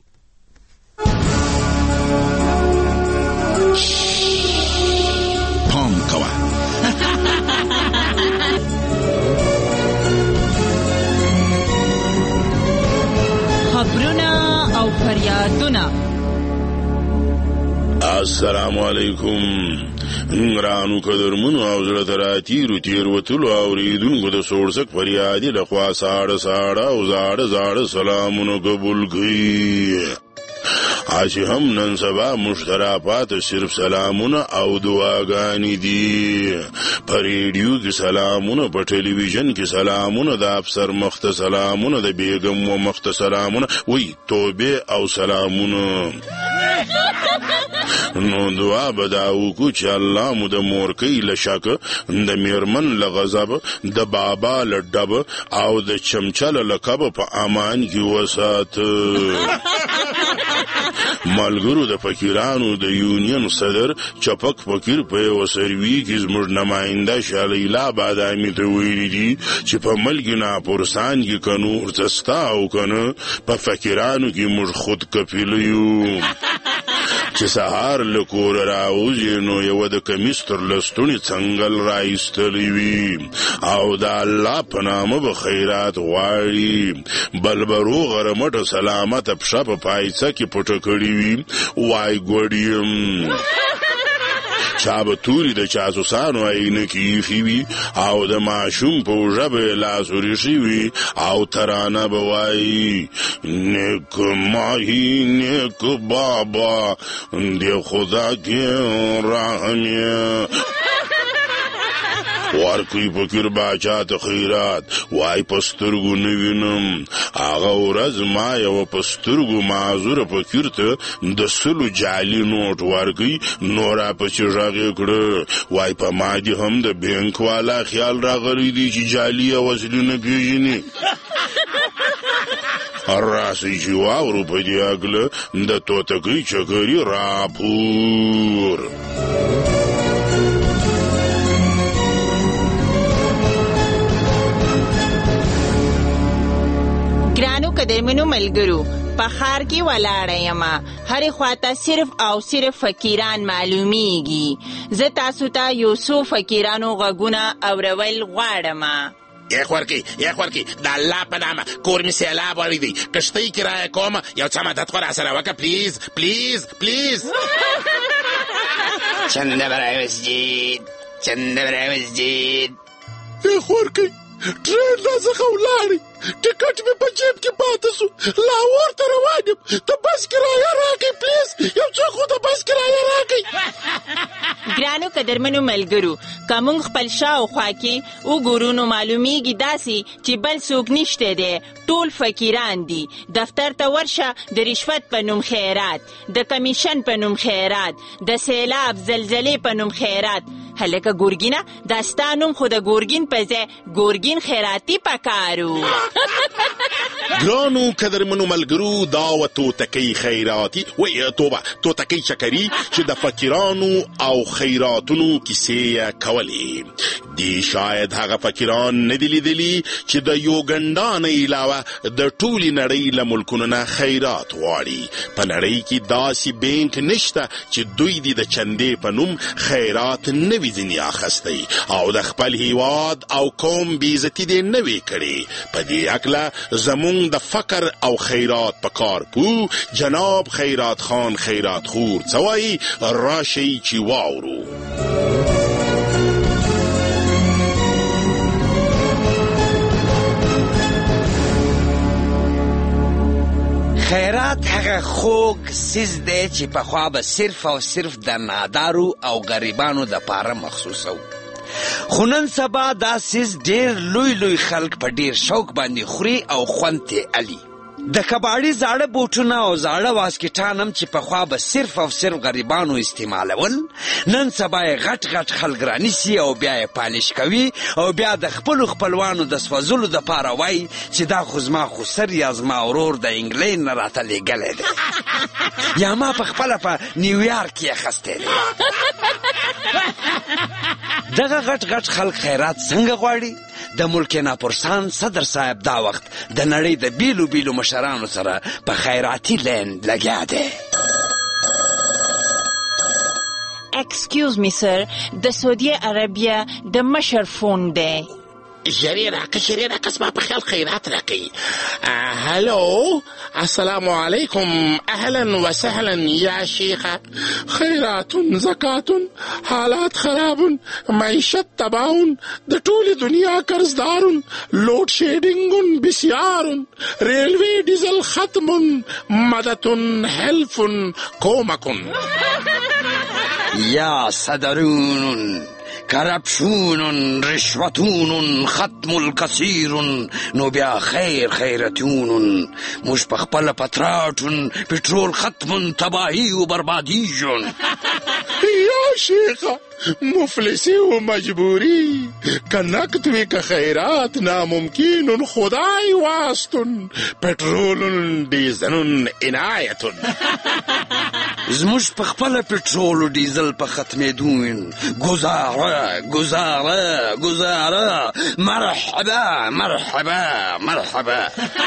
پام کوه خبرونه او فریادونه السلام علیکم ګرانو قدرمنو او زړه ته راتیرو تېروتلو اورېدونکو د سوړسک فریادي لخوا ساړه ساړه او زاړه زاړه سلامونه قبول کړي. چې هم نن سبا مشترفات صرف سلامونه او دعاګانې دي. په ریډیو کې سلامونه، په ټلویزیون کې سلامونه، د افسر مخته سلامونه، د بیګم و مخته سلامونه، وی توبه او سلامونه. نو دعا به دا وکړو چې الله مو د مورکۍ له شک، د میرمن له غضب، د بابا له ډب او د چمچه له لقب په امان کې وساته. ملګرو د فقیرانو د یونین صدر چپک فقیر په یو سروي کې زموږ نماینده شالیلا بادامي ته ویلي دي چې په ملګنا پرسان کې کنور تستا او کنه په فقیرانو کې موږ خود کفیل یو. چې سهار له کوره راوځي نو یو د کمیس تر لستونې څنګل رایستلی وي او د الله په نامه به خیرات غواړي. بل به روغه رمټه سلامته پښه په پایڅه کې پټه کړې وي. وای ګوډیم چا به توري د چاسوسانو عینکې ایښې وي او د ماشوم په اوږه به یې لاس ورېښې وي او ترانه به وایي نیک ماهی نیک بابا دی خدا کې رحم یې ورکوي فقیر باچا ته خیرات. وای په سترګو نه وینم هغه ورځ ما یوه په سترګو معذوره فقیر ته د سلو جعلي نوټ ورکوي نو راپسې غږ یې کړه وای په ما دې هم د بینک والا خیال راغلی دی چې جعلي او اصلي نه پېژني. راسئ چې واورو په دې هکله د توتکۍ چکري راپور. ګرانو قدرمنو ملګرو، په ښار کې ولاړه یمه، هرې خواته صرف او صرف فقیران معلومیږي. زه تاسو ته یو څو فقیرانو غږونه اورول غواړم. یخ ورکی یخ ورکی د الله په نامه کور مې سیلاب وړی دی، کښتۍ کرایه کوم، یو څه مدد خو راسره وکړه پلیز پلیز پلیز. چنده برای مسجد، چنده برای مسجد. یخ ورکی ټرین راڅخه ولاړی، ټکټ مې په جیب کې پاته سو، لاهور ته روان یم، د بس کرایه راکړئ پلیز، یو څوک خو د بس کرایه راکړئ. ګرانو قدرمنو ملګرو، که موږ خپل شاوخوا کې وګورو نو معلومیږي داسې چې بل څوک نشته دی، ټول فقیران دي. دفتر ته ورشه د رشوت په نوم خیرات، د کمیشن په نوم خیرات، د سیلاب زلزلې په نوم خیرات. هلکه ګورګینه دا ستا نوم خو د ګورګین په ځای ګورګین خیراتي پکارو. ګرانو قدرمنو ملګرو، دا و توتکۍ خیراتي وی توبه توتکۍ چکري چې د فقیرانو او خیراتونو کیسې کولې دي. شاید هغه فقیران نه دي لیدلي چې د یوګنډا نه علاوه د ټولې نړۍ له ملکونو نه خیرات غواړي. په نړۍ کې داسې بینک نشته چې دوی دې د چندې په نوم خیرات نه وي ځینې اخیستی او د خپل هیواد او قوم بېعزتي دې نه وي کړې. په دې هکله زمونږ د فقر او خیرات په کار پو جناب خیرات خان خیرات خور څه وایي، راشئ چې واورو. خیرات هغه خوږ څیز دی چې پخوا به صرف او صرف د نادارو او غریبانو دپاره مخصوص و، خو نن سبا دا څیز ډېر لوی لوی خلک په ډېر شوق باندې خوري او خوند ترې علي. د کباړي زاړه بوټونه او زاړه واسکټان هم چې پخوا به صرف او صرف غریبانو استعمالول، نن سبا یې غټ غټ خلک رانیسي او بیا یې پالش کوي او بیا د خپلو خپلوانو د سوځلو دپاره وایي چې دا خو زما خسر یا زما ورور د انګلینډ نه راته لیږلی دی یا ما په خپله په نیویارک کې اخیستی دی. دغه غټ غټ خلک خیرات څنګه غواړي؟ د ملک ناپرسان صدر صاحب دا وخت د نړۍ د بیلو بیلو مشرانو سره په خیراتي لین لګیا دی. ایکسکیوز می سر، د سعودي عربیه د مشر فون دی. ژرې راکه ژرې راکه زما په خیال خیرات راکوي. هلو السلام علیکم اهلا وسهلا یا شیخه. خیرات زکات حالات خراب معیشت تباون د ټولې دنیا قرضدارون لوډ شیډینګ بسیارون ریلوی ډیزل ختم مدتون حلفون کومکون. یا صدرون کرپشون رشوتون ختم الکثیرون نو بیا خیر خیرتونون موږ په خپله پتراټون پټرول ختمون تباهی و بربادیجون. یا شیخه مفلسی و مجبوری که نقد وی که خیرات ناممکنون خدای واستون پټرولون ډیزلون عنایتون. زموږ په خپله پټرول و ډیزل په ختمېدون گزاره گزاره گزاره مرحبا مرحبا مرحبا.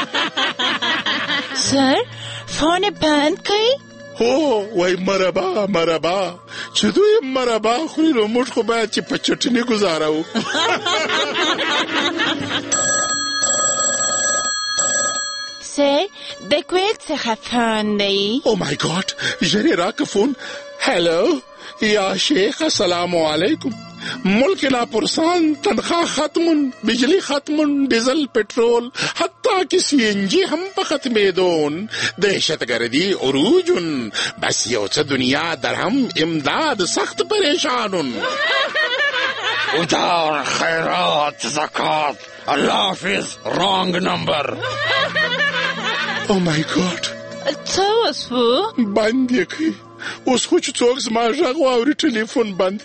سر فون بند کئی؟ هو وای مربا مربا چې دوی مربا خوري نو موږ خو باید چې په چټني گزاره وو. سر د کویت څخه فون دی. او مای ګاډ ژرې راکه فون. هلو یا شیخ السلام علیکم. ملک ناپرسان تنخواہ ختمن بجلی ختمن ڈیزل پیٹرول حتیٰ کہ سی این جی ہم پا ختمیدون دہشت گردی عروجن بس یو چا دنیا در ہم امداد سخت پریشانن. ادار خیرات زکات اللہ حافظ رانگ نمبر. او مای گاڈ څه وسو بند یې کړي اوس خو چې څوک زما غږ واوري ټلیفون بند.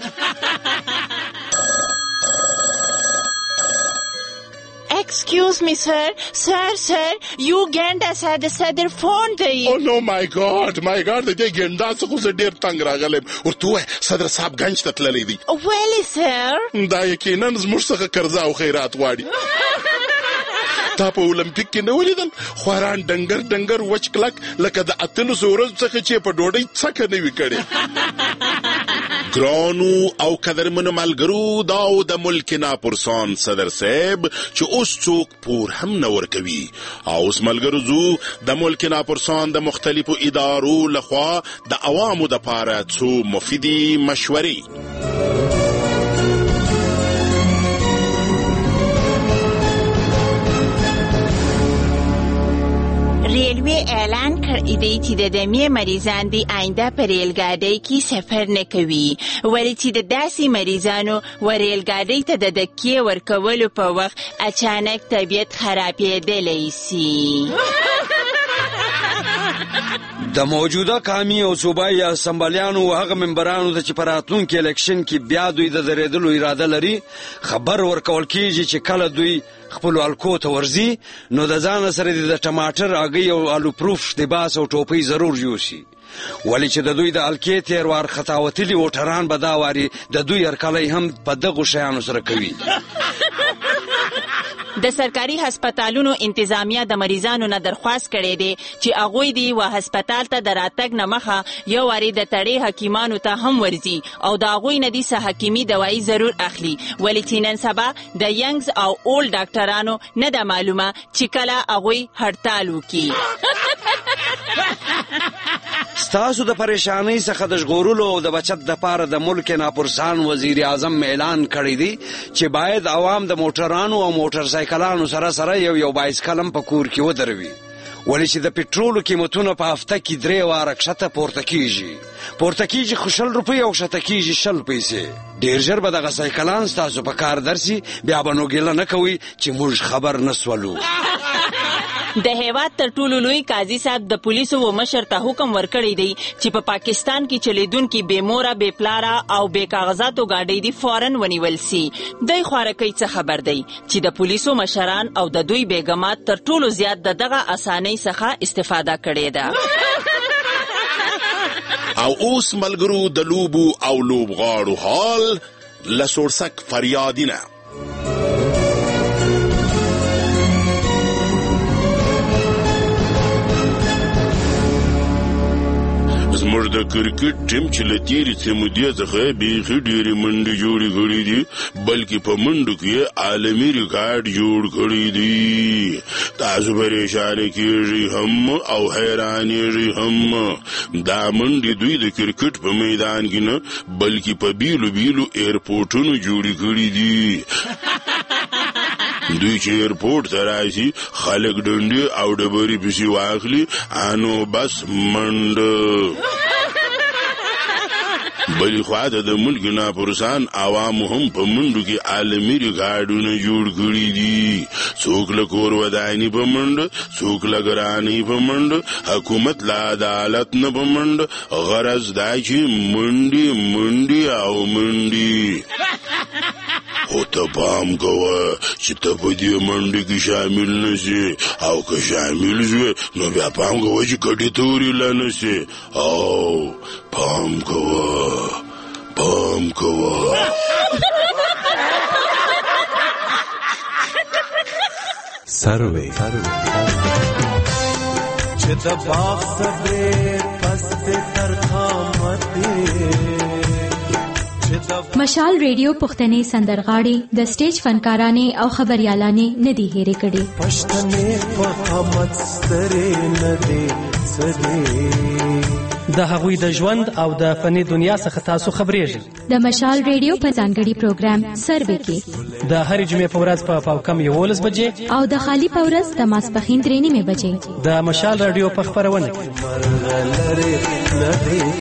Excuse me, sir. Sir, sir, you ګنډه ساده صدر فون دی. او نو مای ګاډ مای ګاډ د دې ګنډا څخه زه ډېر تنګ راغلم. ورته صدر صاحب گنج ته تللی دی. ولې سر؟ دا یقینا زموږ څخه قرضه او خیرات غواړي. تا په اولمپیک کې نه ولیدل خواران ډنګر ډنګر وچ کلک لکه د اتلسو ورځو څخه چې په ډوډۍ څکه نه وي کړې. ګرانو او قدرمنو ملګرو دا و د ملک ناپرسان صدر صاحب چې اوس څوک پور هم نه ورکوي. او اوس ملګرو زو د ملک ناپرسان د مختلفو ادارو لخوا د عوامو دپاره څو مفیدي مشورې. ریلوی اعلان کړی دی چې د دمې مریضان دی آینده په ریلګاډۍ کې سفر نه کوي ولې چې د داسې مریضانو و ریلګاډۍ ته د دکې ورکولو په وخت اچانک طبیعت خرابېدلی سي. د موجوده قومي او صوبایي اسمبلیانو او هغه ممبرانو ته چې په راتلونکي الیکشن کې بیا دوی د درېدلو اراده لري خبر ورکول کېږي چې کله دوی خپلو حلقو ته ورځي نو د ځان سره د ټماټر هګۍ او آلو پروف لباس او ټوپۍ ضرور یوسي ولې چې د دوی د حلقې تېر وارخطا وتلي موټران به دا واري د دوی هرکلی هم په دغو شیانو سره کوي. د سرکاري هسپتالونو انتظامیه د مریضانو نه درخواست کړی دی چې هغوی دی و هسپتال ته د راتګ نه مخه یو وارې د تړې حکیمانو ته هم ورځي او د هغوی نه دي څه حکیمي دوایي ضرور اخلي ولې چې نن سبا د ینګز او اولډ ډاکټرانو نه ده معلومه چې کله هغوی هړتال وکړي. ستاسو د پریشانۍ څخه د ژغورلو او د بچت دپاره د ملک ناپرسان وزیر اعظم اعلان کړی دی چې باید عوام د موټرانو او موټر سایکلانو سره سره یو یو بایسکل هم په کور کې ودروي ولې چې د پټرولو قیمتونه په هفته کې درې واره کښته پورته کېږي پورته کېږي خو شل روپۍ او کښته کېږي شل پیسې. ډېر ژر به دغه سایکلان ستاسو په کار درسي بیا به نو ګیله نه کوئ چې موږ خبر نه سولو. د هیواد تر ټولو لوی قاضي صاحب د پولیسو و مشر ته حکم ورکړی دی چې په پاکستان کې چلیدونکي بې موره بې پلاره او بې کاغذاتو ګاډۍ دي فوراً ونیول سي. دی خوارکۍ څه خبر دی چې د پولیسو مشران او د دوی بیګمات تر ټولو زیات د دغه اسانۍ څخه استفاده کړې ده. او اوس ملګرو د لوبو او لوبغاړو حال له سورسک فریادینه. زموږ د کرکټ ټیم چې له تېرې سمودې څخه بیخي ډېرې منډې جوړې کړي دي بلکې په منډو کې یې عالمي ریکارډ جوړ کړی دی. تاسو پریشانه کېږئ هم او حیرانېږئ هم. دا منډې دوی د کرکټ په میدان کې نه بلکې په بیلو بیلو ایرپورټونو جوړې کړي دي. دوی چې ایرپورټ ته راشي خلک ډنډې او ډبرې پسې واخلي انو بس منډه. بلې خوا ته د ملک ناپرسان عوامو هم په منډو کې عالمي ریکارډونه جوړ کړي دي. څوک له کور ودانۍ په منډه، څوک له ګرانۍ په منډه، حکومت له عدالت نه په منډه. غرض دا چې منډې منډې او منډې. خو ته پام کوه چې ته په دې منډې کې شامل نه سې او که شامل شوې نو بیا پام کوه چې کډې تورې لا نه سې. او پام کوه پام کوه. سروې چې د باغ صبرې پس دې تر قامتې. مشال ریډیو پښتنې سندرغاړي د سټیج فنکارانې او خبريالانې ندي هېرې کړي. پښتنې په قامت سترې ندي سدي. د هغوی د ژوند او د فني دنیا څخه تاسو خبرېږئ. د مشال ریډیو په ځانګړي پروګرام سروې کې د هرې جمعې په ورځ په پاوکم یولس بجې او د خالی په ورځ د ماسپښین درې نیمې بجې د مشال ریډیو په خپرونه کې